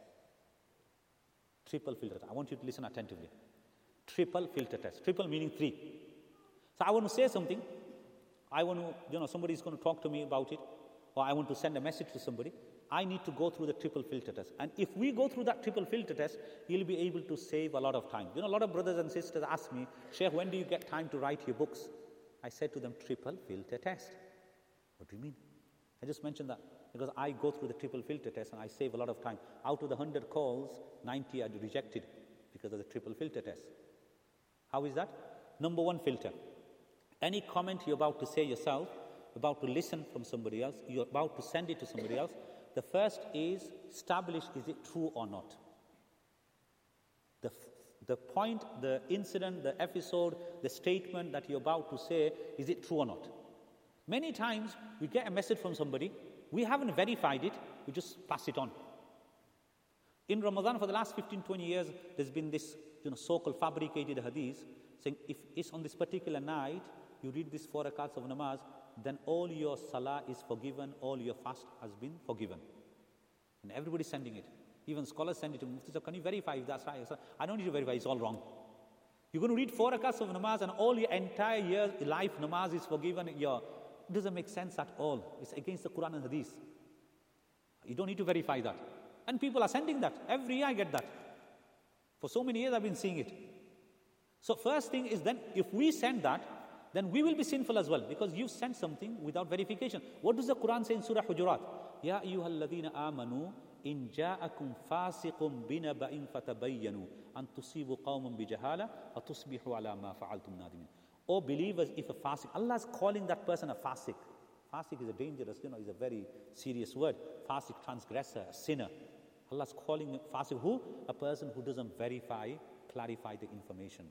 Triple filter test. I want you to listen attentively. Triple filter test. Triple meaning three. So I want to say something. I want to, you know, somebody is going to talk to me about it, or I want to send a message to somebody. I need to go through the triple filter test. And if we go through that triple filter test, you'll be able to save a lot of time. You know, a lot of brothers and sisters ask me, "Sheikh, when do you get time to write your books?" I said to them, triple filter test. What do you mean? I just mentioned that. Because I go through the triple filter test and I save a lot of time. Out of the one hundred calls, ninety are rejected because of the triple filter test. How is that? Number one filter. Any comment you're about to say yourself, about to listen from somebody else, you're about to send it to somebody else, the first is establish, is it true or not? The, the point, the incident, the episode, the statement that you're about to say, is it true or not? Many times we get a message from somebody, we haven't verified it, we just pass it on. In Ramadan for the last fifteen, twenty years, there's been this you know, so-called fabricated hadith saying if it's on this particular night, you read this four rakats of namaz, then all your salah is forgiven, all your fast has been forgiven. And everybody's sending it. Even scholars send it to Mufti. So can you verify if that's right? I don't need to verify, it's all wrong. You're going to read four rakats of namaz and all your entire year life namaz is forgiven. Your, it doesn't make sense at all. It's against the Quran and Hadith. You don't need to verify that. And people are sending that. Every year I get that. For so many years I've been seeing it. So first thing is then, if we send that, then we will be sinful as well, because you sent something without verification. What does the Quran say in Surah Hujurat? Ya ayyuhalladhina amanu in ja'akum fasiqun binaba'in fatabayyanu an tusibu qawman bijahala wa tusbihu ala ma fa'altum nadimin. O believers, if a fasiq, Allah is calling that person a fasiq. Fasiq is a dangerous, you know, is a very serious word. Fasiq, transgressor, a sinner. Allah is calling fasiq who? A person who doesn't verify, clarify the information.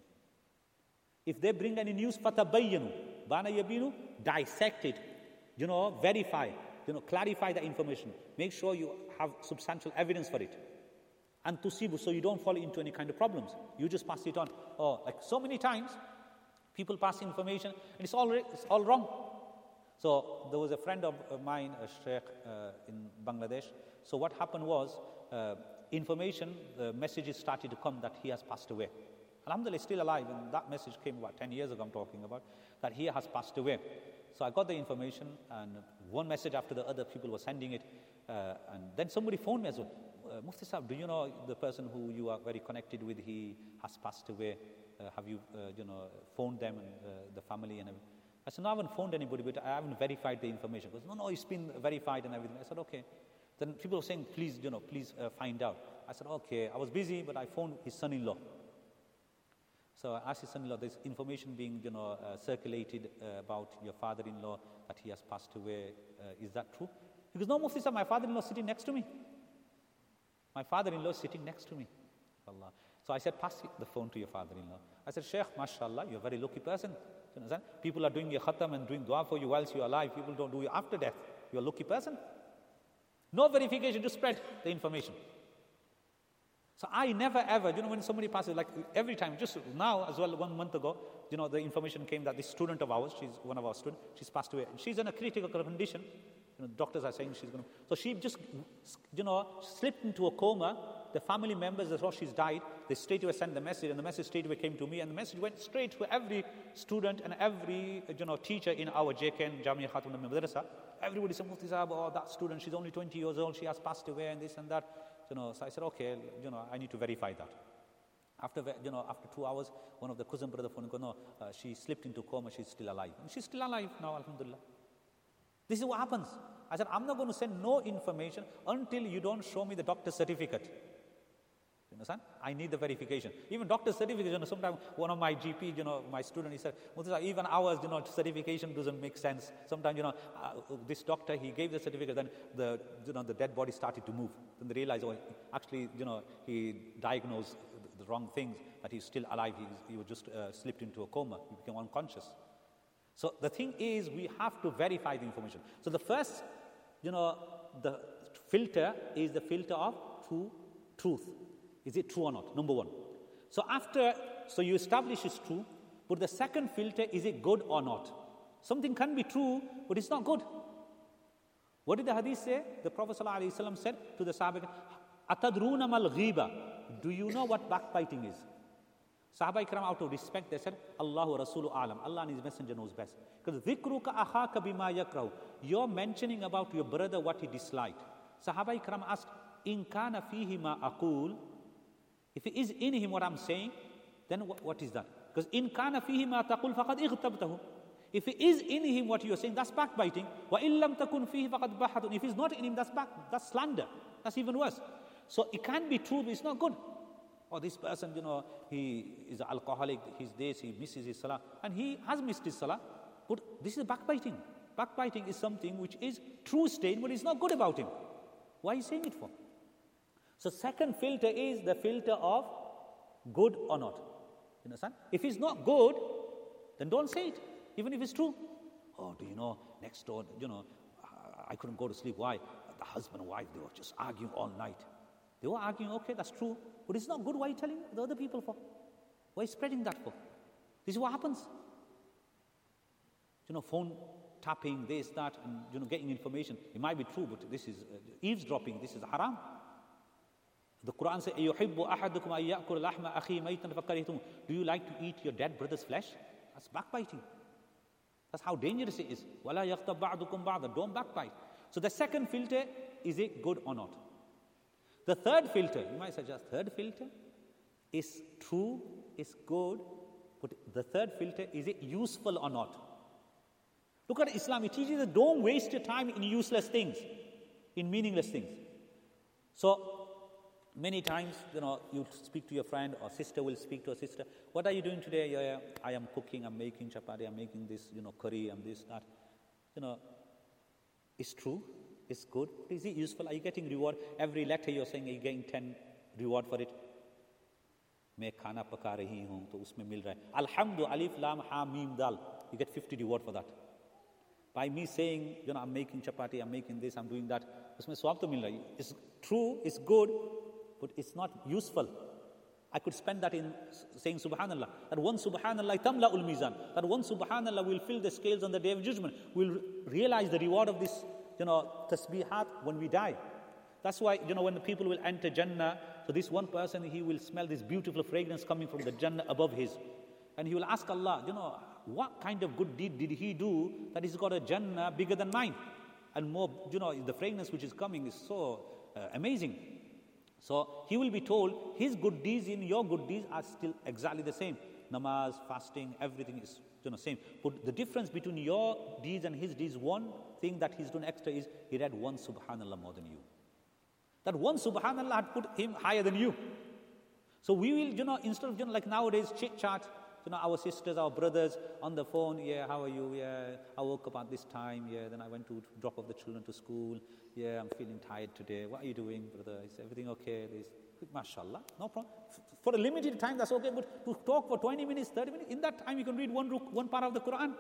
If they bring any news, fatabayyanu, bana yabinu, dissect it, you know, verify, you know, clarify the information. Make sure you have substantial evidence for it. And tusibu, so you don't fall into any kind of problems. You just pass it on. Oh, like so many times, people pass information and it's all it's all wrong. So there was a friend of mine, a sheikh uh, in Bangladesh. So what happened was, uh, information, the messages started to come that he has passed away. Alhamdulillah, he's still alive, and that message came about ten years ago, I'm talking about, that he has passed away. So I got the information, and one message after the other, people were sending it, uh, and then somebody phoned me as well. Uh, Mufti Sahib, do you know the person who you are very connected with, he has passed away? Uh, have you, uh, you know, phoned them and uh, the family and everything? I said, no, I haven't phoned anybody, but I haven't verified the information. He goes, no, no, it's been verified and everything. I said, okay. Then people were saying, please, you know, please uh, find out. I said, okay. I was busy, but I phoned his son-in-law. So I asked his son-in-law, there's information being, you know, uh, circulated uh, about your father-in-law, that he has passed away. Uh, is that true? He goes, no, Mufti Sahib, my father-in-law is sitting next to me. My father-in-law is sitting next to me. Allah. So I said, pass the phone to your father-in-law. I said, Sheikh, mashallah, you're a very lucky person. You understand? People are doing your khatam and doing dua for you whilst you're alive. People don't do it after death. You're a lucky person. No verification to spread the information. So I never ever, you know, when somebody passes, like every time, just now as well, one month ago, you know, the information came that this student of ours, she's one of our students, she's passed away. She's in a critical condition. You know, doctors are saying she's going to, so she just, you know, slipped into a coma. The family members, as well, she's died. They straight away sent the message, and the message straight away came to me, and the message went straight to every student and every, you know, teacher in our J K N, Jamia Khatun Madrasa. Everybody said, Mufti Sahib, oh, that student, she's only twenty years old, she has passed away, and this and that. You know, so I said, okay, you know, I need to verify that. After, you know, after two hours, one of the cousin brother phone goes, no, uh, she slipped into coma, she's still alive. And she's still alive now, alhamdulillah. This is what happens. I said, I'm not going to send no information until you don't show me the doctor's certificate. You understand? I need the verification. Even doctor's certificate, you know, sometimes one of my G P, you know, my student, he said, even ours, you know, certification doesn't make sense. Sometimes, you know, uh, this doctor, he gave the certificate, then the, you know, the dead body started to move. Then they realized, oh, actually, you know, he diagnosed the, the wrong things, that he's still alive. He, he was just uh, slipped into a coma. He became unconscious. So the thing is, we have to verify the information. So the first, you know, the filter is the filter of true truth. Is it true or not? Number one. So after, so you establish it's true, but the second filter, is it good or not? Something can be true, but it's not good. What did the hadith say? The Prophet ﷺ said to the Sahaba, Atadruna mal ghiba. Do you know what backbiting is? Sahaba Ikram, out of respect, they said, Allahu Rasulu Alam. Allah and His Messenger knows best. Because dhikruka akhaka bima yakrahu. You're mentioning about your brother what he disliked. Sahaba Ikram asked, In kana fihi ma aqul. If it is in him what I'm saying, then what, what is that? Because in kana fihi ma taqul faqad ightabtahu. If it is in him what you are saying, that's backbiting. وَإِن لَمْ تَكُنْ فِيهِ فَقَدْ بَحَةٌ. If it's not in him, that's back, that's slander. That's even worse. So it can be true, but it's not good. Or this person, you know, he is an alcoholic, he's this, he misses his salah, and he has missed his salah. But this is backbiting. Backbiting is something which is true stain, but it's not good about him. Why are you saying it for? So second filter is the filter of good or not. You understand? If it's not good, then don't say it, even if it's true. Oh, do you know, next door, you know, I couldn't go to sleep. Why? The husband and wife, they were just arguing all night. They were arguing, okay, that's true, but it's not good. Why are you telling the other people for? Why are you spreading that for? This is what happens. You know, phone tapping, this, that, and, you know, getting information. It might be true, but this is uh, eavesdropping. This is haram. The Quran says, أَيُحِبُّ أَحَدُكُمْ أَن يَأْكُلَ لَحْمَ أَخِيهِ مَيْتًا فَكَرِهْتُمُوهُ. Do you like to eat your dead brother's flesh? That's backbiting. That's how dangerous it is. وَلَا يَغْتَبْ بَعْضُكُمْ بَعْضًا. Don't backbite. So the second filter, is it good or not? The third filter, you might suggest, third filter is true, is good, but the third filter, is it useful or not? Look at Islam. It teaches that don't waste your time in useless things, in meaningless things. So many times, you know, you speak to your friend or sister will speak to a sister. What are you doing today? Yeah, yeah, I am cooking, I'm making chapati, I'm making this, you know, curry, I'm this, that. You know, it's true, it's good. Is it useful? Are you getting reward? Every letter you're saying, are you getting ten reward for it? मैं खाना पका रही हूँ तो उसमें मिल रहा है Alhamdu alif lam ha mim dal. You get fifty reward for that. By me saying, you know, I'm making chapati, I'm making this, I'm doing that, उसमें स्वाब तो मिल रहा है. It's true, it's good, but it's not useful. I could spend that in saying Subhanallah. That one Subhanallah tamla ul mizan. That one Subhanallah will fill the scales on the day of judgment. We'll realize the reward of this, you know, tasbihat when we die. That's why, you know, when the people will enter Jannah, so this one person, he will smell this beautiful fragrance coming from the Jannah above his. And he will ask Allah, you know, what kind of good deed did he do that he's got a Jannah bigger than mine? And more, you know, the fragrance which is coming is so uh, amazing. So he will be told, his good deeds and your good deeds are still exactly the same. Namaz, fasting, everything is, you know, same. But the difference between your deeds and his deeds, one thing that he's done extra is he read one Subhanallah more than you. That one Subhanallah had put him higher than you. So we will, you know, instead of, you know, like nowadays, chit-chat, you know, our sisters, our brothers on the phone, yeah, how are you? Yeah, I woke up at this time, yeah, then I went to drop off the children to school. Yeah, I'm feeling tired today. What are you doing, brother? Is everything okay? There's, mashallah, no problem. For a limited time, that's okay, but to talk for twenty minutes, thirty minutes, in that time you can read one, one part of the Quran.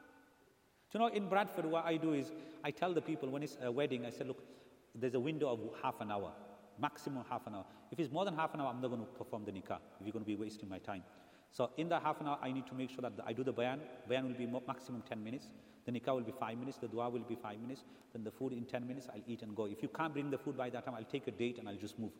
You know, in Bradford, what I do is, I tell the people, when it's a wedding, I say, look, there's a window of half an hour, maximum half an hour. If it's more than half an hour, I'm not going to perform the nikah, if you're going to be wasting my time. So in that half an hour, I need to make sure that I do the bayan. Bayan will be maximum ten minutes. The nikah will be five minutes. The dua will be five minutes. Then the food in ten minutes, I'll eat and go. If you can't bring the food by that time, I'll take a date and I'll just move.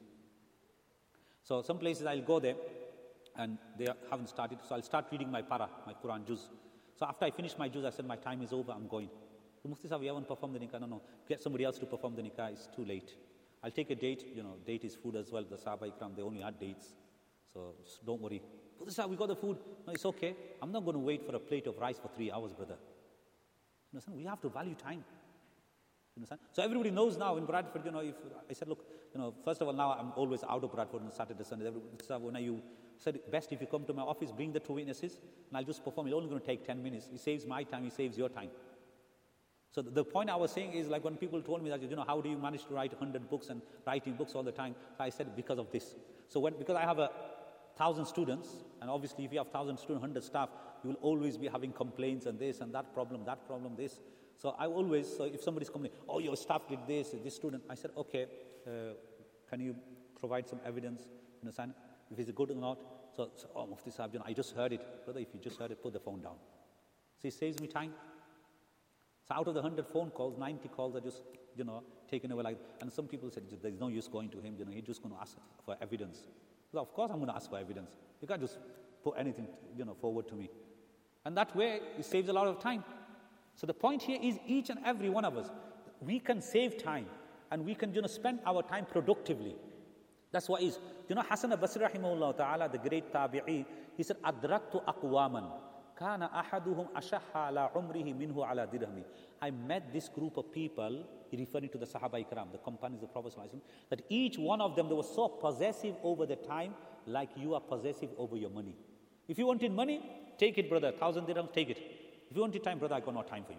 So some places I'll go there and they haven't started. So I'll start reading my para, my Quran juz. So after I finish my juz, I said, my time is over, I'm going. The Mufti said, we haven't performed the nikah. No, no, get somebody else to perform the nikah. It's too late. I'll take a date. You know, date is food as well. The Sahaba Ikram, they only had dates. So don't worry. But this is how we got the food. No, it's okay. I'm not going to wait for a plate of rice for three hours, brother. You understand? We have to value time. You understand? So everybody knows now in Bradford, you know, if I said, look, you know, first of all, now I'm always out of Bradford on Saturday, Sunday. So when you said, best if you come to my office, bring the two witnesses, and I'll just perform. It's only going to take ten minutes. It saves my time, it saves your time. So the point I was saying is, like when people told me that, you know, how do you manage to write one hundred books and writing books all the time? So I said, because of this. So when, because I have a thousand students, and obviously if you have thousand students, one hundred staff, you will always be having complaints and this and that problem, that problem, this. So I always, so if somebody's complaining, oh, your staff did this, this student, I said, okay, uh, can you provide some evidence, you understand, if it's good or not? So, so oh, Mufti Sahib, you know, I just heard it. Brother, if you just heard it, put the phone down. So it saves me time. So out of the one hundred phone calls, ninety calls are just, you know, taken away like, and some people said, there's no use going to him, you know, he's just going to ask for evidence. So of course I'm going to ask for evidence. You can't just put anything, you know, forward to me. And that way, it saves a lot of time. So the point here is each and every one of us, we can save time and we can, you know, spend our time productively. That's what is. You know, Hasan al-Basri rahimahullah ta'ala, the great tabi'i, he said, Adraktu aqwaman كَانَ أَحَدُهُمْ أَشَحَّ عَلَىٰ عُمْرِهِ مِنْهُ عَلَىٰ دِرْهَمِ. I met this group of people, referring to the Sahaba Ikram, the companions of the Prophet ﷺ, that each one of them, they were so possessive over the time, like you are possessive over your money. If you wanted money, take it, brother. Thousand dirhams, take it. If you wanted time, brother, I got no time for you.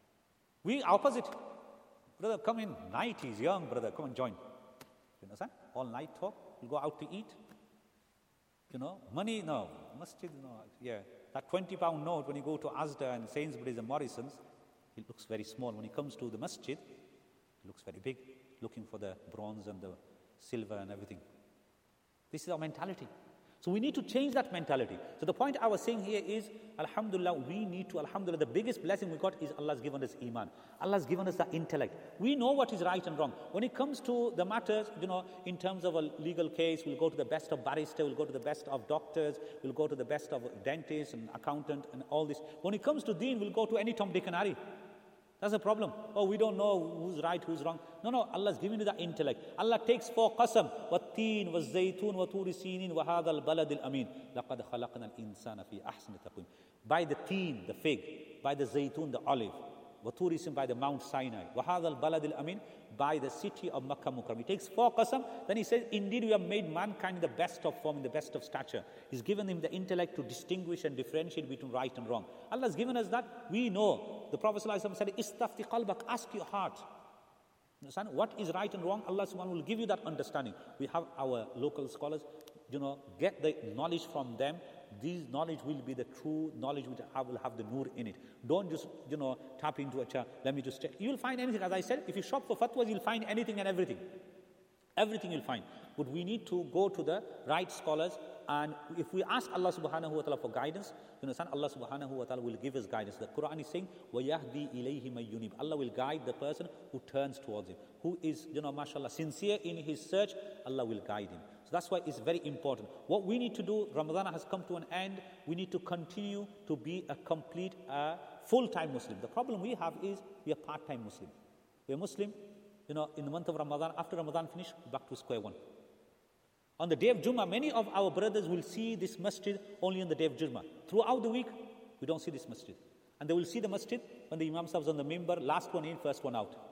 We opposite. Brother, come in. Night is young, brother. Come and join. You understand? All night talk. We'll go out to eat. You know, money, no. Masjid, no. Yeah. That twenty pound note, when you go to Asda and Sainsbury's and Morrison's, it looks very small. When it comes to the masjid, it looks very big, looking for the bronze and the silver and everything. This is our mentality. So we need to change that mentality. So the point I was saying here is, alhamdulillah, we need to, alhamdulillah, the biggest blessing we got is Allah's given us iman. Allah's given us the intellect. We know what is right and wrong. When it comes to the matters, you know, in terms of a legal case, we'll go to the best of barrister, we'll go to the best of doctors, we'll go to the best of dentists and accountant and all this. When it comes to deen, we'll go to any Tom, Dick and Harry. That's a problem. Oh, we don't know who's right, who's wrong. No, no, Allah's giving you the intellect. Allah takes four qasam. وَالتِّينِ وَالزَّيْتُونِ وَطُورِ سِينِينَ وَهَذَا الْبَلَدِ الْأَمِينَ لَقَدْ خَلَقْنَا الْإِنسَانَ فِي أَحْسَنِ تَقْوِيمٍ. By the teen, the fig. By the zaytun, the olive. وَطُورِ سِينِينَ, by the Mount Sinai. وَهَذَا الْبَلَدِ الْأَمِينَ, by the city of Makkah Mukarram. He takes four qasam. Then he says, indeed we have made mankind in the best of form, in the best of stature. He's given him the intellect to distinguish and differentiate between right and wrong. Allah has given us that. We know. The Prophet ﷺ said, Istafti qalbak, ask your heart. Understand? What is right and wrong? Allah subhanahu wa ta'ala will give you that understanding. We have our local scholars, you know, get the knowledge from them. This knowledge will be the true knowledge which will have the nur in it. Don't just, you know, tap into a chair. Let me just check. You'll find anything. As I said, if you shop for fatwas, you'll find anything and everything. Everything you'll find. But we need to go to the right scholars. And if we ask Allah subhanahu wa ta'ala for guidance, you understand, Allah subhanahu wa ta'ala will give us guidance. The Quran is saying, وَيَهْدِي إِلَيْهِ مَن يُنِيبُ. Allah will guide the person who turns towards Him. Who is, you know, mashallah, sincere in his search, Allah will guide him. So that's why it's very important. What we need to do, Ramadan has come to an end, we need to continue to be a complete, uh, full-time Muslim. The problem we have is, we are part-time Muslim. We are Muslim, you know, in the month of Ramadan, after Ramadan finish, back to square one. On the day of Jummah, many of our brothers will see this masjid only on the day of Jummah. Throughout the week, we don't see this masjid. And they will see the masjid when the Imam Sahib is on the mimbar, last one in, first one out.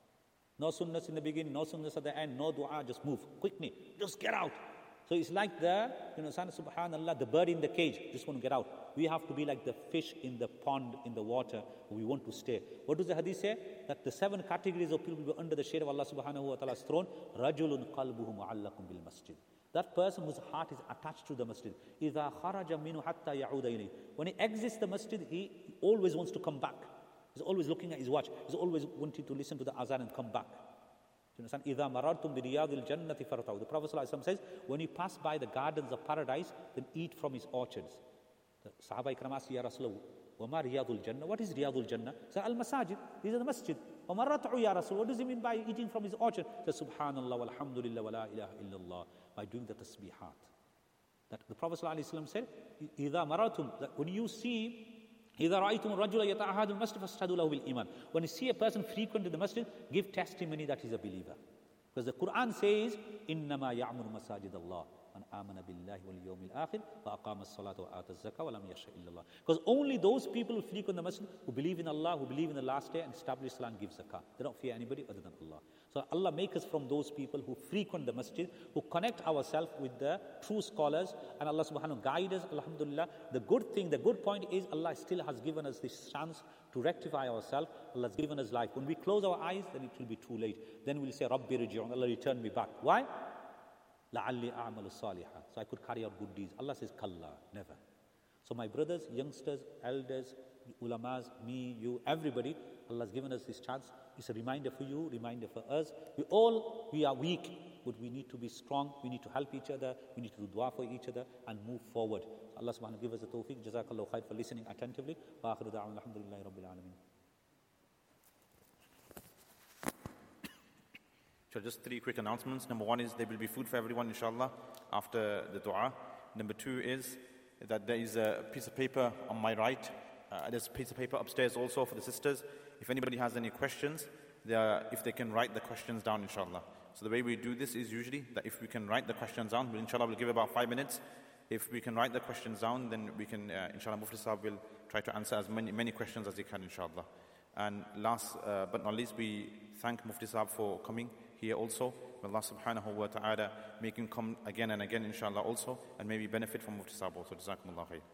No sunnahs in the beginning, no sunnahs at the end, no dua, just move, quickly, just get out. So it's like the, you know, subhanallah, the bird in the cage, just want to get out. We have to be like the fish in the pond, in the water, we want to stay. What does the hadith say? That the seven categories of people will be under the shade of Allah subhanahu wa ta'ala's throne. Rajulun qalbuhu mu'allaqun bil masjid. That person whose heart is attached to the masjid. إِذَا خَرَجَ مِنُ حَتَّى يَعُودَ إِلَيْهِ. When he exits the masjid, he always wants to come back. He's always looking at his watch. He's always wanting to listen to the azan and come back. You understand? إِذَا مَرَرْتُمْ بِرِيَاضِ الْجَنَّةِ فَارْتَعُوا. The Prophet ﷺ says, when you pass by the gardens of paradise, then eat from his orchards. The Sahaba Ikram asked, Ya Rasulullah, وَمَا رِيَاضُ الْجَنَّةِ? What is Riyadul Jannah? He said, Al-Masajid. These are the masjid. وَمَا رَتَعُوا Ya Rasul? What does he mean by eating from his orchard? He said, Subhanallah, walhamdulillah, wa la ilaha illallah. By doing the tasbihat. That the Prophet ﷺ said, إِذَا مَرَرْتُمْ, that when you see, إِذَا رَأَيْتُمُ الرَّجُلَ يَتَعَهَدُ الْمَسْجِدَ فَاسْتَدُوا لَهُ بِالْإِيمَانِ. When you see a person frequent in the masjid, give testimony that he's a believer. Because the Quran says, إِنَّمَا يَعْمُرُ مَسَاجِدَ اللَّهِ مَنْ آمَنَ بِاللَّهِ وَالْيَوْمِ الْآخِرِ وَأَقَامَ الصَّلَاةَ وَآتَى الزَّكَاةَ وَلَمْ يَخْشَ إِلَّا اللَّهِ. Because only those people who frequent the masjid, who believe in Allah, who believe in the last day and establish Salah and give zakah. They don't fear anybody other than Allah. So Allah make us from those people who frequent the masjid, who connect ourselves with the true scholars, and Allah subhanahu wa ta'ala guide us, alhamdulillah. The good thing, the good point is Allah still has given us this chance to rectify ourselves. Allah has given us life. When we close our eyes, then it will be too late. Then we'll say, Rabbi Riji'un, Allah return me back. Why? لَعَلِّي أَعْمَلُ الصَّالِحَةِ. So I could carry out good deeds. Allah says, Kalla, never. So my brothers, youngsters, elders, ulamas, me, you, everybody, Allah has given us this chance. It's a reminder for you, reminder for us. We all, we are weak, but we need to be strong. We need to help each other. We need to do dua for each other and move forward. So Allah subhanahu wa ta'ala give us the tawfiq. Jazakallahu khair for listening attentively. Wa akhiru da'wan alhamdulillahi rabbil alameen. So just three quick announcements. Number one is there will be food for everyone, inshallah, after the dua. Number two is that there is a piece of paper on my right. Uh, there's a piece of paper upstairs also for the sisters. If anybody has any questions, they are, if they can write the questions down, inshallah. So the way we do this is usually that if we can write the questions down, inshallah we'll give about five minutes. If we can write the questions down, then we can, uh, inshallah, Mufti Sahib will try to answer as many, many questions as he can, inshallah. And last uh, but not least, we thank Mufti Sahib for coming here also. May Allah subhanahu wa ta'ala make him come again and again, inshallah, also, and maybe benefit from Mufti Sahib also. Jazakumullah khair.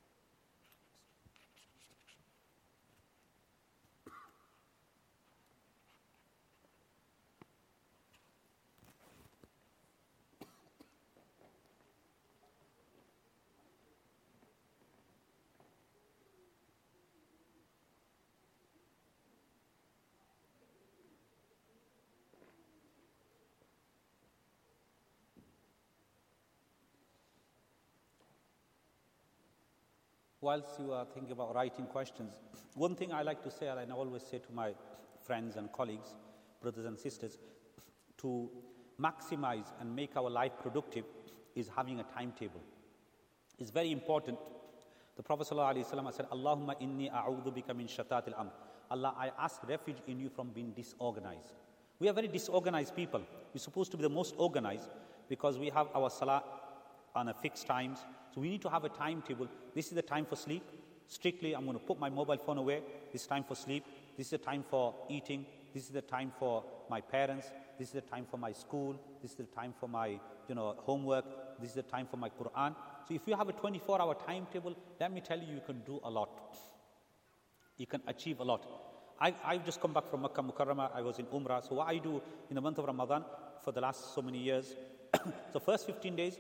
Whilst you are thinking about writing questions, one thing I like to say, and I always say to my friends and colleagues, brothers and sisters, to maximize and make our life productive is having a timetable. It's very important. The Prophet ﷺ said, Allahumma inni a'udhu bika min shatat al-amr. Allah, I ask refuge in you from being disorganized. We are very disorganized people. We're supposed to be the most organized because we have our salah on a fixed times. So we need to have a timetable. This is the time for sleep. Strictly, I'm going to put my mobile phone away. This is time for sleep. This is the time for eating. This is the time for my parents. This is the time for my school. This is the time for my, you know, homework. This is the time for my Quran. So if you have a twenty-four hour timetable, let me tell you, you can do a lot. You can achieve a lot. I, I've just come back from Makkah Mukarramah. I was in Umrah. So what I do in the month of Ramadan for the last so many years, so first fifteen days,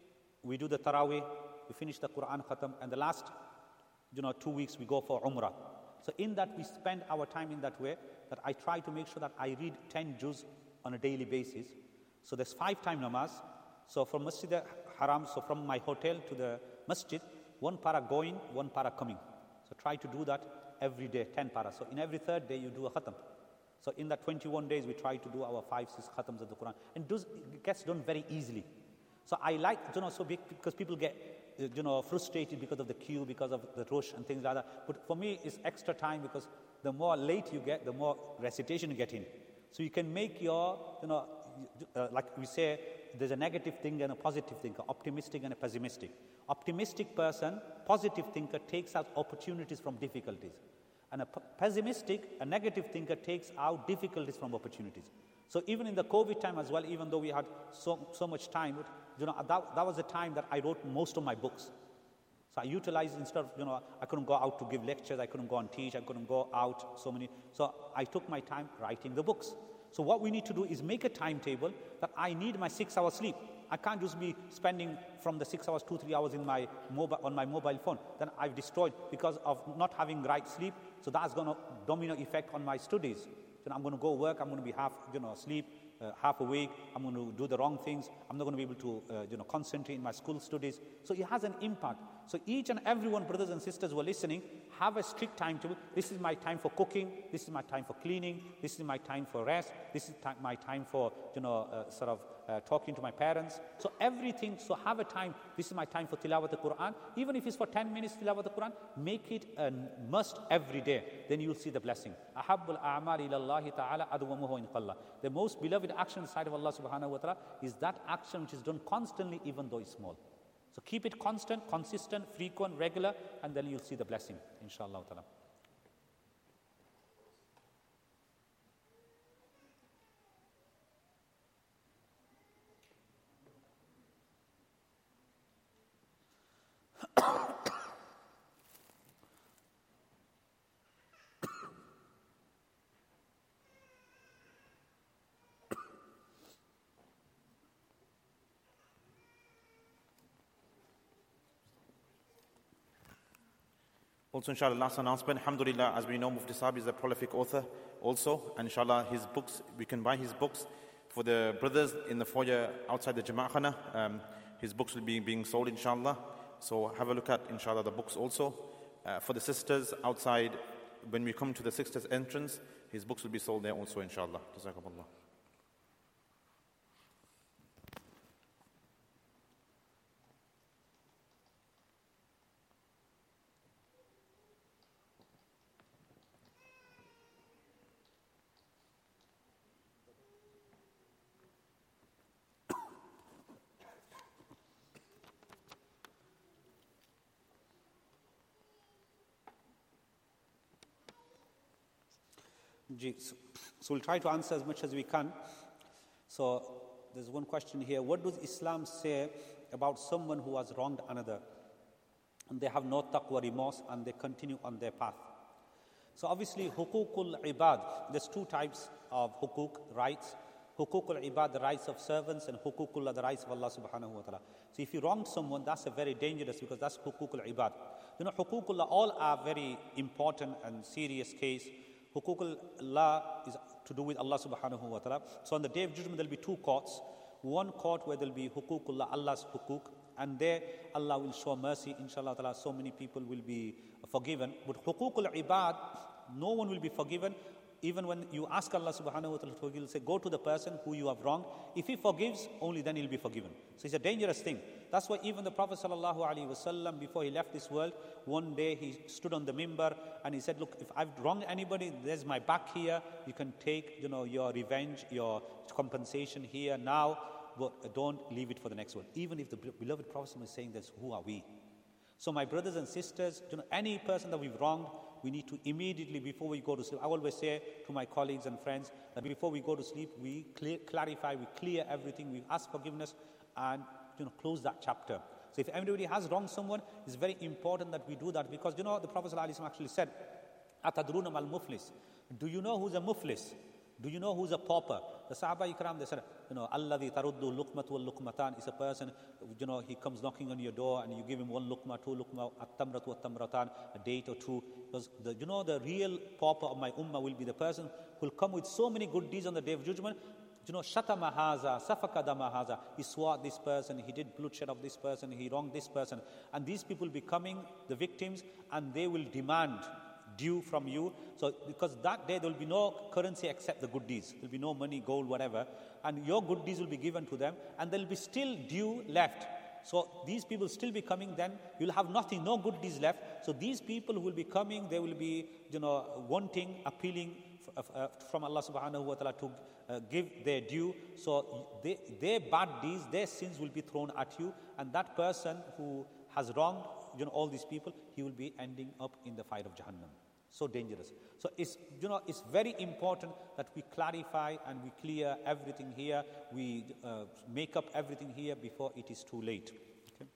we do the Taraweeh, we finish the Quran Khatam, and the last, you know, two weeks we go for Umrah. So in that we spend our time in that way, that I try to make sure that I read ten juz on a daily basis. So there's five time namaz. So from Masjid al-Haram, so from my hotel to the masjid, one para going, one para coming. So try to do that every day, ten para. So in every third day you do a Khatam. So in that twenty-one days we try to do our five, six Khatams of the Quran. And does, it gets done very easily. So I like, you know, so because people get, you know, frustrated because of the queue, because of the rush and things like that. But for me, it's extra time because the more late you get, the more recitation you get in. So you can make your, you know, uh, like we say, there's a negative thing and a positive thinker, optimistic and a pessimistic. Optimistic person, positive thinker, takes out opportunities from difficulties. And a p- pessimistic, a negative thinker, takes out difficulties from opportunities. So even in the COVID time as well, even though we had so, so much time, you know, that, that was the time that I wrote most of my books. So I utilized, instead of, you know, I couldn't go out to give lectures, I couldn't go and teach, I couldn't go out, so many. So I took my time writing the books. So what we need to do is make a timetable that I need my six hours sleep. I can't just be spending from the six hours, two, three hours in my mobile, on my mobile phone. Then I've destroyed because of not having right sleep. So that's going to domino effect on my studies. Then I'm going to go work, I'm going to be half, you know, asleep, uh, half awake, I'm going to do the wrong things, I'm not going to be able to, uh, you know, concentrate in my school studies. So it has an impact. So each and every one, brothers and sisters who are listening, have a strict timetable. This is my time for cooking, this is my time for cleaning, this is my time for rest, this is t- my time for, you know, uh, sort of uh, talking to my parents. So everything, so have a time, this is my time for tilawat al-Quran. Even if it's for ten minutes tilawat al-Quran, make it a must every day. Then you'll see the blessing. Ahabbul a'mal ila Allah ta'ala adwamuhu in qalla. The most beloved action inside of Allah subhanahu wa ta'ala is that action which is done constantly, even though it's small. So keep it constant, consistent, frequent, regular, and then you'll see the blessing, inshallah ta'ala. Also, inshallah, last announcement, alhamdulillah, as we know, Mufti Sahib is a prolific author also, and inshallah, his books, we can buy his books for the brothers in the foyer outside the Jama'ah Khana. Um, his books will be being sold, inshallah. So have a look at, inshallah, the books also. Uh, for the sisters outside, when we come to the sisters' entrance, his books will be sold there also, inshallah. Jazakumullah. So, so we'll try to answer as much as we can. So there's one question here. What does Islam say about someone who has wronged another and they have no taqwa, remorse, and they continue on their path? So obviously, hukukul ibad, there's two types of hukuk, rights. Hukukul ibad, the rights of servants, and hukukullah, the rights of Allah subhanahu wa ta'ala. So if you wronged someone, that's a very dangerous, because that's hukukul ibad. You know, hukukullah, all are very important and serious case. Hukukullah is to do with Allah subhanahu wa ta'ala. So on the day of judgment, there'll be two courts. One court where there'll be hukukullah, Allah's hukuk, and there Allah will show mercy, inshallah ta'ala. So many people will be forgiven. But hukukul ibad, no one will be forgiven. Even when you ask Allah subhanahu wa ta'ala to forgive, he'll say, go to the person who you have wronged. If he forgives, only then he'll be forgiven. So it's a dangerous thing. That's why even the Prophet sallallahu alaihi wasallam, before he left this world, one day he stood on the mimbar and he said, look, if I've wronged anybody, there's my back here. You can take, you know, your revenge, your compensation here now, but don't leave it for the next one. Even if the beloved Prophet is saying this, who are we? So my brothers and sisters, you know, any person that we've wronged, we need to immediately, before we go to sleep, I always say to my colleagues and friends that before we go to sleep, we clear, clarify, we clear everything, we ask forgiveness and, you know, close that chapter. So if anybody has wronged someone, it's very important that we do that, because, you know, the Prophet ﷺ actually said, Atadruna mal muflis. Do you know who's a muflis? Do you know who's a pauper? The Sahaba Ikram, they said, you know, Alladhi taruddu luqmatu wal luqmatan is a person, you know, he comes knocking on your door and you give him one luqma, two luqma, at-tamratu at-tamratan, a date or two. Because, the, you know, the real pauper of my ummah will be the person who will come with so many good deeds on the day of judgment. You know, shatama haza, safaka dama haza. He swore at this person, he did bloodshed of this person, he wronged this person. And these people becoming the victims, and they will demand due from you. So because that day there will be no currency except the good deeds. There will be no money, gold, whatever. And your good deeds will be given to them, and there will be still due left. So these people will still be coming, then you'll have nothing, no good deeds left. So these people who will be coming, they will be, you know, wanting, appealing f- uh, from Allah subhanahu wa ta'ala to uh, give their due. So they, their bad deeds, their sins will be thrown at you, and that person who has wronged, you know, all these people, he will be ending up in the fire of Jahannam. So dangerous. So it's, you know, it's very important that we clarify and we clear everything here. We uh, make up everything here before it is too late. Okay.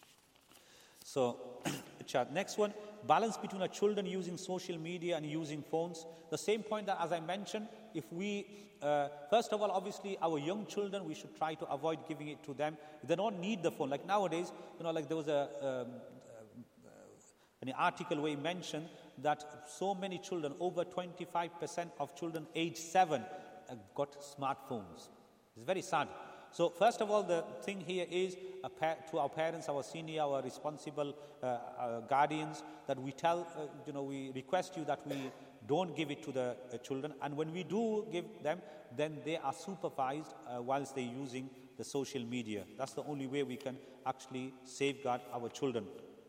So, next one, balance between our children using social media and using phones. The same point that, as I mentioned, if we, uh, first of all, obviously, our young children, we should try to avoid giving it to them. They don't need the phone. Like nowadays, you know, like there was a um, an article where he mentioned that so many children, over twenty-five percent of children age seven, uh, got smartphones. It's very sad. So first of all, the thing here is uh, pa- to our parents, our senior, our responsible uh, uh, guardians, that we tell, uh, you know, we request you that we don't give it to the uh, children. And when we do give them, then they are supervised uh, whilst they're using the social media. That's the only way we can actually safeguard our children.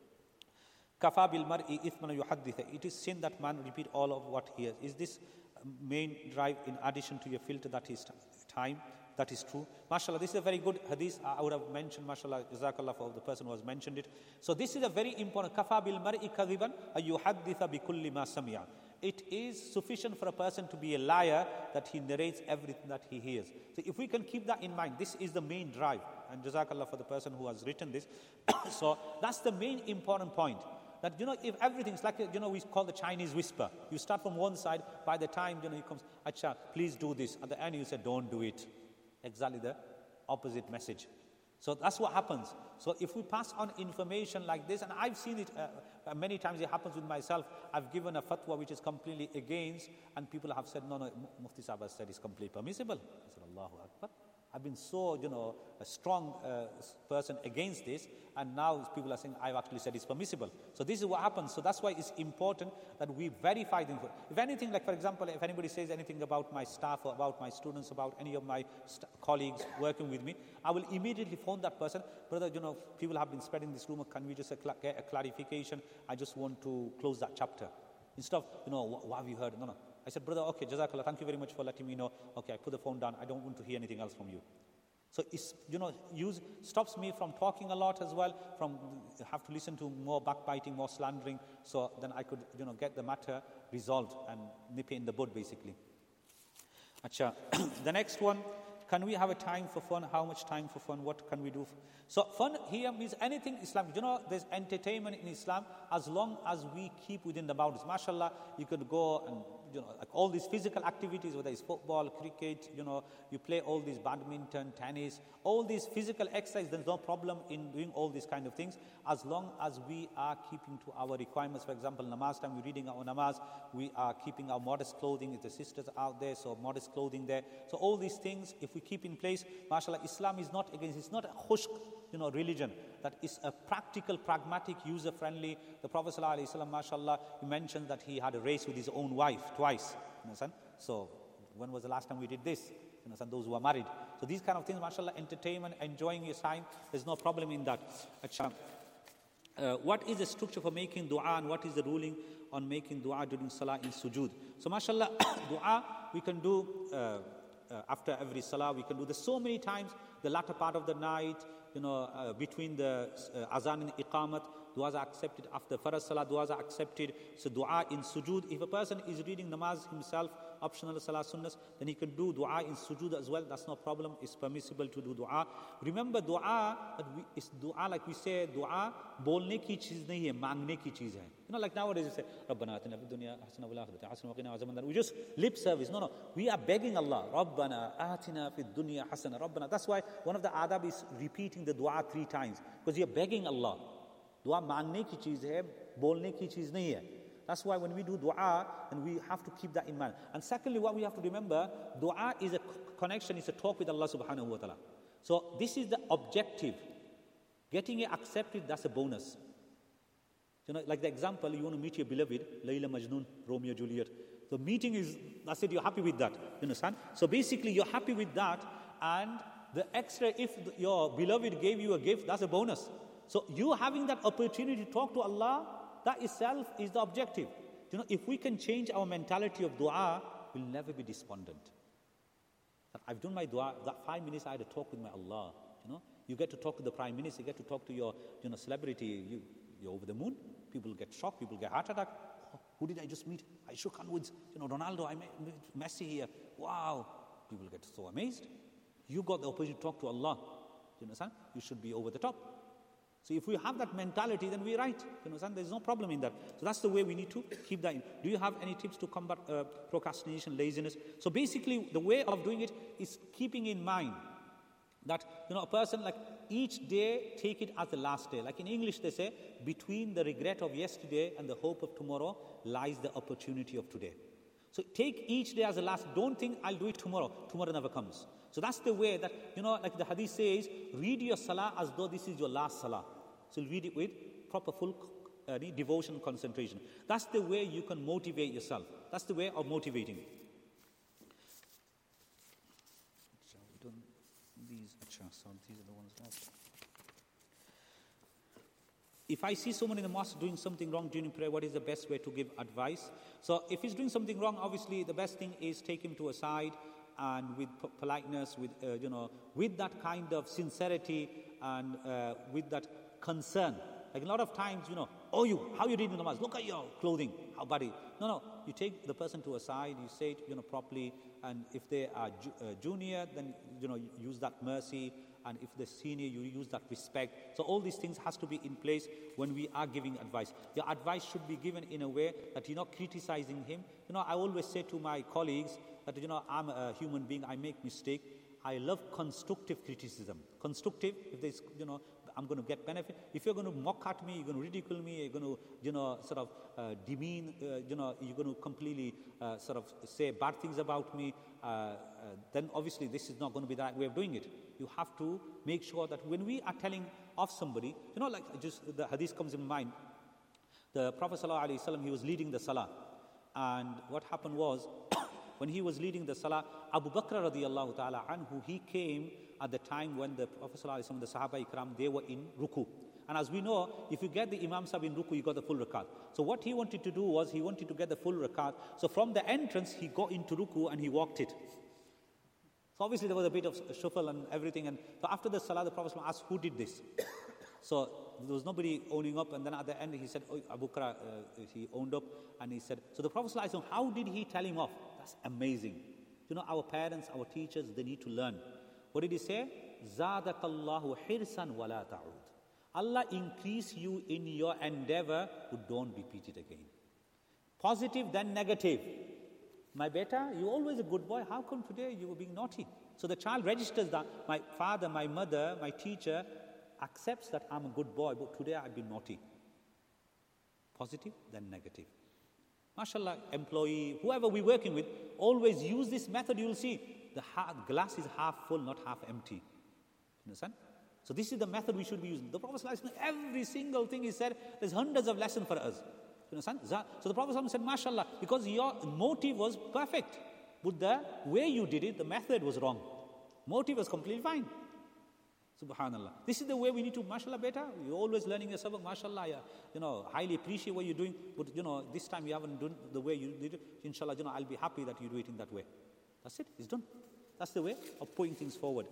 Kafa bil mar'i ithman yuhadditha. It is sin that man repeat all of what he hears. Is this main drive in addition to your filter, that is time? That is true. MashaAllah, this is a very good hadith. I would have mentioned, MashaAllah, Jazakallah for the person who has mentioned it. So this is a very important. Kafa bil mar'i kadhiban ay yuhadditha bi kulli ma sami'a. It is sufficient for a person to be a liar that he narrates everything that he hears. So if we can keep that in mind, this is the main drive. And Jazakallah for the person who has written this. So that's the main important point. That, you know, if everything's like, you know, we call the Chinese whisper. You start from one side, by the time, you know, he comes, Acha, please do this. At the end, you say, don't do it. Exactly the opposite message. So that's what happens. So if we pass on information like this, and I've seen it uh, many times, it happens with myself. I've given a fatwa which is completely against, and people have said, no, no, Mufti Sahib said it's completely permissible. I said, Allahu Akbar. I've been so, you know, a strong uh, person against this, and now people are saying, I've actually said it's permissible. So this is what happens. So that's why it's important that we verify the info. If anything, like for example, if anybody says anything about my staff or about my students, about any of my st- colleagues working with me, I will immediately phone that person. Brother, you know, people have been spreading this rumor. Can we just uh, cl- get a clarification? I just want to close that chapter. Instead of, you know, what, what have you heard? No, no. I said, brother, okay, Jazakallah, thank you very much for letting me know. Okay, I put the phone down. I don't want to hear anything else from you. So it's, you know, use, stops me from talking a lot as well, from have to listen to more backbiting, more slandering, so then I could, you know, get the matter resolved and nip it in the bud, basically. Achha. The next one, can we have a time for fun? How much time for fun? What can we do? So fun here means anything Islamic. You know, there's entertainment in Islam as long as we keep within the boundaries. MashaAllah, you could go and, you know, like all these physical activities, whether it's football, cricket, you know, you play all these badminton, tennis, all these physical exercise, there's no problem in doing all these kind of things as long as we are keeping to our requirements. For example, namaz time, we're reading our namaz, we are keeping our modest clothing. If the sisters are out there, so modest clothing there. So all these things, if we keep in place, mashallah, Islam is not against, it's not a khushk, you know, religion. That is a practical, pragmatic, user-friendly. The Prophet ﷺ, mashallah, he mentioned that he had a race with his own wife twice. You know, so when was the last time we did this? You know, those who are married. So these kind of things, mashallah, entertainment, enjoying your time, there's no problem in that. Uh, what is the structure for making dua, and what is the ruling on making dua during salah in sujood? So mashallah, dua we can do uh, uh, after every salah, we can do this so many times, the latter part of the night, you know, uh, between the uh, azan and iqamat, du'as are accepted. After farz salah, du'as are accepted. So dua in sujood, if a person is reading namaz himself, optional salah sunnahs, then he can do dua in sujood as well. That's no problem. It's permissible to do dua. Remember, dua is dua, like we say, dua bolne ki cheez nahi hai, mangne ki cheez hai. You know, like nowadays you say, Rabbana atina fid dunya hasana wal akhirati hasana wa qina azaban nar. We just lip service. No, no. We are begging Allah, Rabbana atina fid dunya hasana, Rabbana. That's why one of the adab is repeating the dua three times, because you're begging Allah. Dua mangne ki cheez hai, bolne ki cheez nahi hai. That's why when we do dua, and we have to keep that in mind. And secondly, what we have to remember, dua is a connection, is a talk with Allah subhanahu wa ta'ala. So this is the objective. Getting it accepted, that's a bonus. You know, like the example, you want to meet your beloved, Layla Majnun, Romeo Juliet. The meeting is, that's it, you're happy with that. You understand? So basically, you're happy with that, and the extra, if your beloved gave you a gift, that's a bonus. So you having that opportunity to talk to Allah, that itself is the objective. You know, if we can change our mentality of dua, we'll never be despondent. I've done my dua, that five minutes I had to talk with my Allah. You know, you get to talk to the Prime Minister, you get to talk to your, you know, celebrity, you, you're over the moon. People get shocked, people get heart attack. Oh, who did I just meet? I shook hands with, you know, Ronaldo, I met Messi here. Wow. People get so amazed. You got the opportunity to talk to Allah. You understand? You should be over the top. So if we have that mentality, then we're right. You know, there's no problem in that. So that's the way we need to keep that in. Do you have any tips to combat uh, procrastination, laziness? So basically, the way of doing it is keeping in mind that, you know, a person, like, each day, take it as the last day. Like in English, they say, between the regret of yesterday and the hope of tomorrow lies the opportunity of today. So take each day as the last. Don't think, I'll do it tomorrow. Tomorrow never comes. So that's the way that, you know, like the hadith says, read your salah as though this is your last salah. So read it with proper full uh, devotion, concentration. That's the way you can motivate yourself. That's the way of motivating. We've done these. So these are the ones left. If I see someone in the mosque doing something wrong during prayer, what is the best way to give advice? So if he's doing something wrong, obviously the best thing is take him to a side, and with politeness, with, uh, you know, with that kind of sincerity, and uh, with that concern. Like a lot of times, you know, oh, you, how you reading namaz? Look at your clothing, how body. No, no, you take the person to a side, you say it, you know, properly, and if they are ju- uh, junior, then, you know, you use that mercy, and if they're senior, you use that respect. So all these things has to be in place when we are giving advice. Your advice should be given in a way that you're not criticizing him. You know, I always say to my colleagues that, you know, I'm a human being, I make mistake. I love constructive criticism. Constructive, if there's, you know, I'm going to get benefit. If you're going to mock at me, you're going to ridicule me, you're going to, you know, sort of uh, demean, uh, you know, you're going to completely uh, sort of say bad things about me, uh, uh, then obviously this is not going to be the right way of doing it. You have to make sure that when we are telling of somebody, you know, like just the hadith comes in mind. The Prophet ﷺ, he was leading the salah. And what happened was, when he was leading the salah, Abu Bakr radiallahu ta'ala anhu, he came at the time when the Prophet ﷺ, the Sahaba Ikram, they were in ruku. And as we know, if you get the Imam Sahib in ruku, you got the full rakat. So what he wanted to do was, he wanted to get the full rakat. So from the entrance, he got into ruku and he walked it. So obviously there was a bit of shuffle and everything. And so after the salah, the Prophet asked, who did this? So there was nobody owning up. And then at the end he said, oh, Abu Bakr, uh, he owned up. And he said, so the Prophet, how did he tell him off? That's amazing. You know, our parents, our teachers, they need to learn. What did he say? Zadakallahu hirsan wala ta'ud. Allah increase you in your endeavor, but don't repeat it again. Positive, then negative. My beta, you're always a good boy. How come today you were being naughty? So the child registers that my father, my mother, my teacher accepts that I'm a good boy, but today I've been naughty. Positive, then negative. MashaAllah, employee, whoever we're working with, always use this method. You'll see the half, glass is half full, not half empty. You understand? So this is the method we should be using. The Prophet ﷺ, every single thing he said, there's hundreds of lessons for us. You understand? So the Prophet ﷺ said, MashaAllah, because your motive was perfect, but the way you did it, the method was wrong. Motive was completely fine. Subhanallah. This is the way we need to, MashaAllah, beta. You're always learning your sabak, MashaAllah. Yeah, you know, highly appreciate what you're doing, but you know, this time you haven't done the way you did it. Inshallah, you know, I'll be happy that you do it in that way. That's it. It's done. That's the way of putting things forward.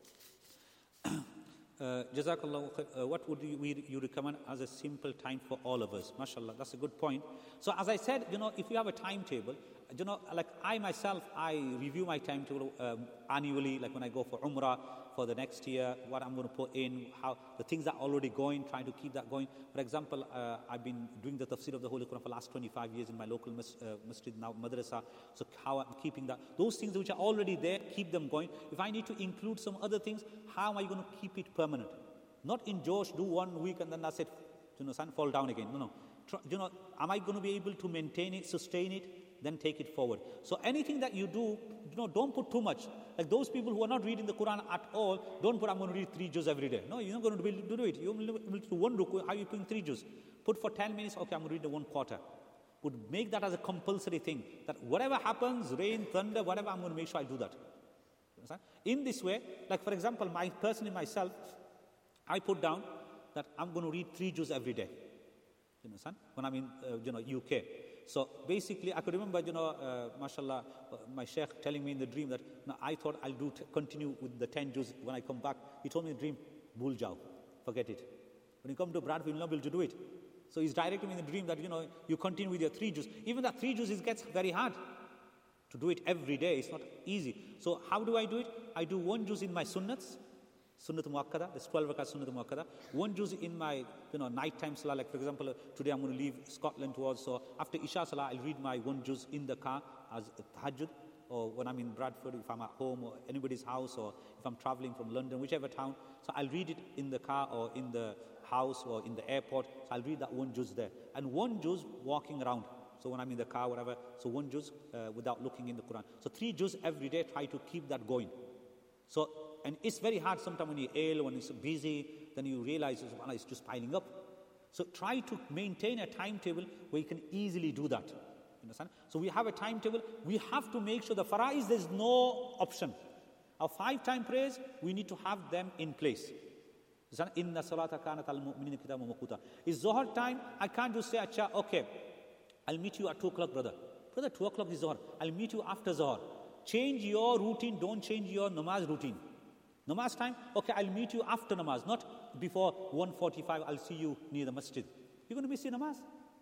Uh, Jazakallah, uh, what would you, we, you recommend as a simple time for all of us? MashaAllah, that's a good point. So as I said, you know, if you have a timetable, you know, like I myself, I review my timetable um, annually, like when I go for Umrah for the next year, what I'm going to put in, how the things are already going, trying to keep that going. For example, uh, I've been doing the tafsir of the Holy Quran for the last twenty-five years in my local mas- uh, masjid, now madrasa. So how I'm keeping that, those things which are already there, keep them going. If I need to include some other things, how am I going to keep it permanent? Not in Josh, do one week and then that's it, you know, fall down again. No, no. You know, am I going to be able to maintain it, sustain it, then take it forward? So anything that you do, you know, don't put too much. Like those people who are not reading the Quran at all, don't put, I'm going to read three juz every day. No, you're not going to be able to do it. You're able to do one ruku. How are you putting three juz? Put for ten minutes, okay, I'm going to read the one quarter. Would make that as a compulsory thing. That whatever happens, rain, thunder, whatever, I'm going to make sure I do that. In this way, like for example, my personally myself, I put down that I'm going to read three juz every day. You understand? When I'm in, uh, you know, U K. So basically, I could remember, you know, uh, mashallah, uh, my sheikh telling me in the dream that no, I thought I'll do t- continue with the ten juz when I come back. He told me in the dream, bhul jao, forget it. When you come to Bradford, you'll not be able to do it. So he's directing me in the dream that, you know, you continue with your three juz. Even that three juz, it gets very hard. To do it every day, it's not easy. So how do I do it? I do one juz in my sunnats, Sunnat Muakkada, there's twelve rakat Sunnat Muakkada. One juz in my, you know, nighttime salah, like for example, uh, today I'm going to leave Scotland towards, so after Isha salah, I'll read my one juz in the car as tahajjud, or when I'm in Bradford, if I'm at home, or anybody's house, or if I'm traveling from London, whichever town, so I'll read it in the car, or in the house, or in the airport, so I'll read that one juz there. And one juz walking around, so when I'm in the car, whatever, so one juz uh, without looking in the Quran. So three juz every day, try to keep that going. So, and it's very hard sometimes when you're ill, when it's busy, then you realize it's just piling up. So try to maintain a timetable where you can easily do that. You understand? So we have a timetable. We have to make sure the fara'is, there's no option. Our five-time prayers, we need to have them in place. Inna salata kanat al-mu'minina kitaban mawquta. It's Zohar time, I can't just say, Acha, okay, I'll meet you at two o'clock, brother. Brother, two o'clock is Zohar. I'll meet you after Zohar. Change your routine, don't change your namaz routine. Namaz time, okay, I'll meet you after namaz, not before one forty-five, I'll see you near the masjid. You're going to miss your namaz.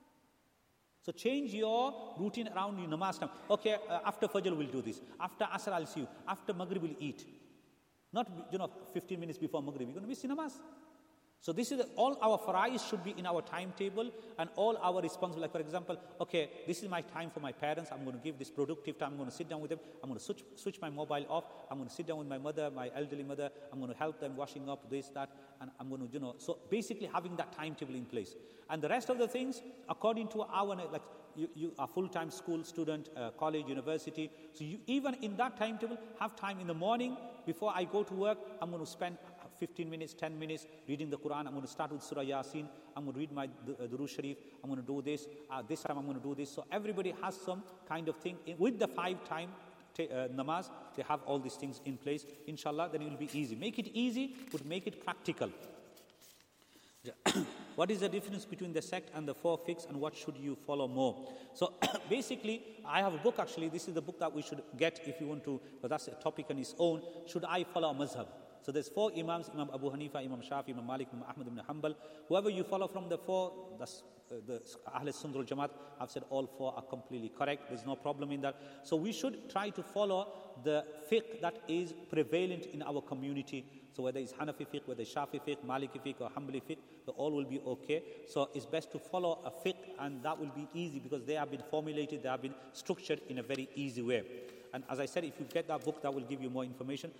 So change your routine around your namaz time. Okay, uh, after Fajr we'll do this. After Asr I'll see you. After Maghrib we'll eat. Not, you know, fifteen minutes before Maghrib. You're going to miss your namaz. So this is, all our fara'is should be in our timetable, and all our responsibility. Like for example, okay, this is my time for my parents. I'm going to give this productive time. I'm going to sit down with them. I'm going to switch, switch my mobile off. I'm going to sit down with my mother, my elderly mother. I'm going to help them washing up, this, that. And I'm going to, you know, so basically having that timetable in place. And the rest of the things, according to our, like you, you are full-time school student, uh, college, university. So you, even in that timetable, have time in the morning. Before I go to work, I'm going to spend fifteen minutes, ten minutes reading the Quran. I'm going to start with Surah Yasin. I'm going to read my uh, Durood Sharif. I'm going to do this. Uh, this time I'm going to do this. So everybody has some kind of thing. With the five time t- uh, namaz, they have all these things in place. Inshallah, then it will be easy. Make it easy, but make it practical. what is the difference between the sect and the four fiqhs, and what should you follow more? So basically, I have a book actually. This is the book that we should get if you want to, but that's a topic on its own. Should I follow a mazhab? So there's four imams, Imam Abu Hanifa, Imam Shafi, Imam Malik, Imam Ahmad ibn Hanbal. Whoever you follow from the four, that's uh, the Ahl Sunnah wal Jamaat, I've said all four are completely correct. There's no problem in that. So we should try to follow the fiqh that is prevalent in our community. So whether it's Hanafi fiqh, whether it's Shafi fiqh, Maliki fiqh or Hanbali fiqh, they all will be okay. So it's best to follow a fiqh, and that will be easy because they have been formulated, they have been structured in a very easy way. And as I said, if you get that book, that will give you more information.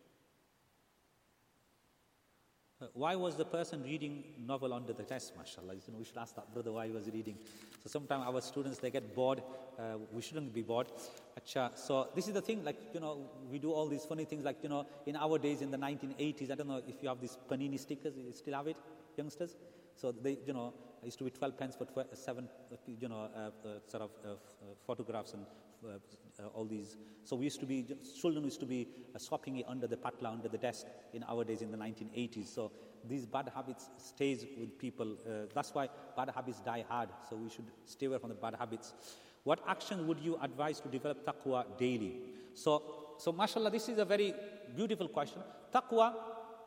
Uh, why was the person reading novel under the test, mashallah? You know, we should ask that brother why he was reading. So sometimes our students, they get bored. Uh, we shouldn't be bored. Achha. So this is the thing, like, you know, we do all these funny things, like, you know, in our days in the nineteen eighties, I don't know if you have these panini stickers, you still have it, youngsters? So they, you know, it used to be twelve pence for tw- seven, uh, you know, uh, uh, sort of uh, uh, photographs and uh, uh, all these. So we used to be, children used to be uh, swapping it under the patla, under the desk in our days in the nineteen eighties. So these bad habits stays with people. Uh, that's why bad habits die hard. So we should stay away from the bad habits. What action would you advise to develop taqwa daily? So, so mashallah, this is a very beautiful question. Taqwa,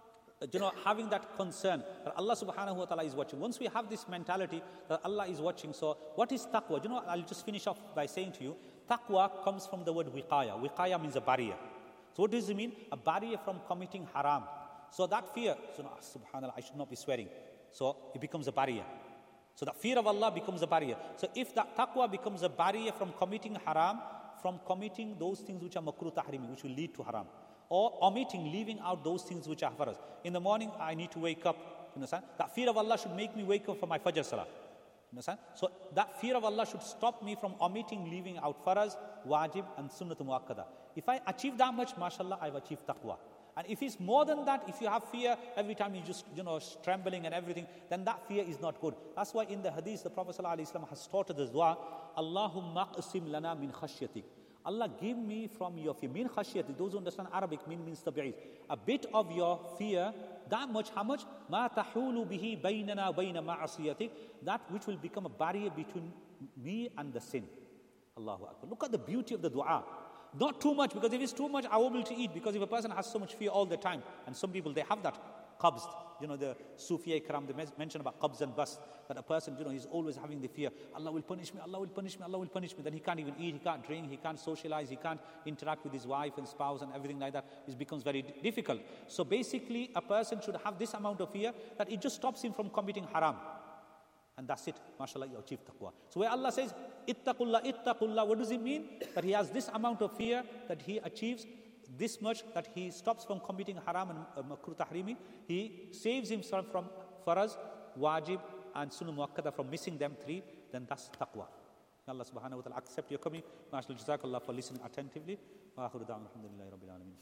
you know, having that concern that Allah subhanahu wa ta'ala is watching. Once we have this mentality that Allah is watching, so what is taqwa? You know, I'll just finish off by saying to you, taqwa comes from the word wiqaya. Wiqaya means a barrier. So what does it mean? A barrier from committing haram. So that fear, so no, subhanallah, I should not be swearing. So it becomes a barrier. So the fear of Allah becomes a barrier. So if that taqwa becomes a barrier from committing haram, from committing those things which are makruh tahrimi, which will lead to haram, or omitting, leaving out those things which are faraz. In the morning, I need to wake up. You understand? That fear of Allah should make me wake up for my Fajr Salah. You understand? So that fear of Allah should stop me from omitting, leaving out faraz, wajib, and sunnat muakkada. If I achieve that much, mashallah, I've achieved taqwa. And if it's more than that, if you have fear every time you just, you know, trembling and everything, then that fear is not good. That's why in the hadith, the Prophet ﷺ has taught us dua, Allahumma qsim lana min khashyatik. Allah, give me from your fear. Min khashyatik, those who understand Arabic, min means tabi'id. A bit of your fear, that much, how much? Ma tahulu bihi baynana bayna ma'asiyatik. That which will become a barrier between me and the sin. Allahu Akbar. Look at the beauty of the dua. Not too much, because if it's too much, I won't be able to eat. Because if a person has so much fear all the time, and some people, they have that qabz. You know, the Sufiya Karam, they mention about qabz and bast, that a person, you know, he's always having the fear, Allah will punish me, Allah will punish me, Allah will punish me. Then he can't even eat, he can't drink, he can't socialize, he can't interact with his wife and spouse and everything like that. It becomes very difficult. So basically, a person should have this amount of fear that it just stops him from committing haram. And that's it. MashaAllah, you achieve taqwa. So where Allah says, ittaqullah, ittaqullah, what does it mean? That he has this amount of fear, that he achieves this much, that he stops from committing haram and uh, makruh tahrimi. He saves himself from faraz, wajib, and sunnah muakkada, from missing them three. Then that's taqwa. May Allah subhanahu wa ta'ala accept your coming. MashaAllah, jazakallah for listening attentively. Wa akhiru da'wana alhamdulillahi rabbil alameen.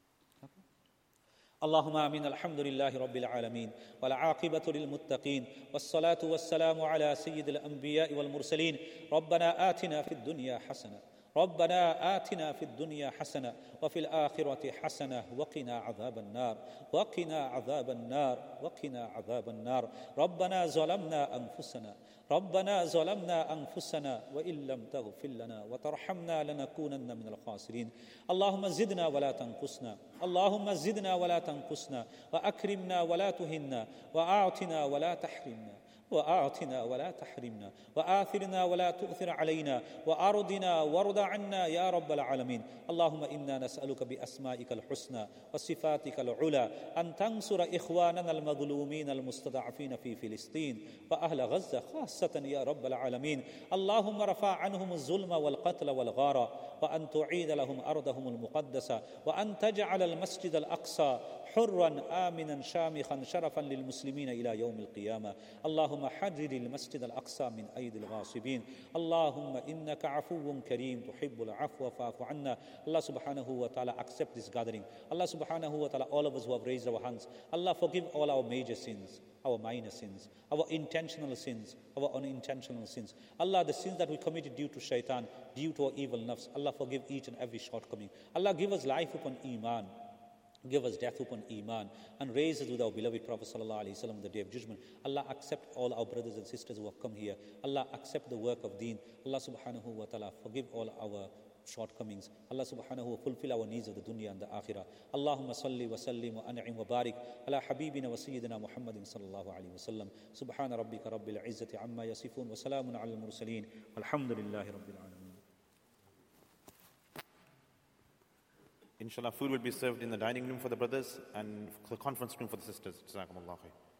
اللهم آمين الحمد لله رب العالمين والعاقبة للمتقين والصلاة والسلام على سيد الأنبياء والمرسلين ربنا آتنا في الدنيا حسنة ربنا آتنا في الدنيا حسنة وفي الآخرة حسنة وقنا عذاب النار وقنا عذاب النار وقنا عذاب النار ربنا ظلمنا أنفسنا ربنا ظلمنا أنفسنا وإن لم تغفر لنا وترحمنا لنكونن من الخاسرين اللهم زدنا ولا تنقصنا اللهم زدنا ولا تنقصنا وأكرمنا ولا تهنا وأعطنا ولا تحرمنا وأعطنا ولا تحرمنا وآثرنا ولا تؤثر علينا وأرضنا وارض عنا يا رب العالمين اللهم إنا نسألك بأسمائك الحسنى وصفاتك العلى أن تنصر إخواننا المظلومين المستضعفين في فلسطين وأهل غزة خاصة يا رب العالمين اللهم رفع عنهم الظلم والقتل والغارة وأن تعيد لهم أرضهم المقدسة وأن تجعل المسجد الأقصى حرا آمنا شامخا شرفا للمسلمين إلى يوم القيامة اللهم حرر المسجد الأقصى من أيدي الغاصبين اللهم إنك عفو كريم تحب العفو فاعف عنا Allah subhanahu wa ta'ala accept this gathering. Allah subhanahu wa ta'ala, all of us who have raised our hands, Allah forgive all our major sins, our minor sins, our intentional sins, our unintentional sins. Allah, the sins that we committed due to shaitan, due to our evil nafs, Allah forgive each and every shortcoming. Allah, give us life upon iman. Give us death upon Iman and raise us with our beloved Prophet Sallallahu Alaihi Wasallam on the Day of Judgment. Allah accept all our brothers and sisters who have come here. Allah accept the work of Deen. Allah Subhanahu wa Ta'ala forgive all our shortcomings. Allah Subhanahu wa fulfill our needs of the dunya and the akhirah. Allahumma salli wa sallim wa an'im wa barik ala habibina wa sayyidina Muhammadin sallallahu alayhi wa sallam. Subhana rabbika rabbil izzati amma yasifun wa salamun ala al-mursaleen walhamdulillahi rabbil alamin. Inshallah, food will be served in the dining room for the brothers and the conference room for the sisters. Jazakumullah khair.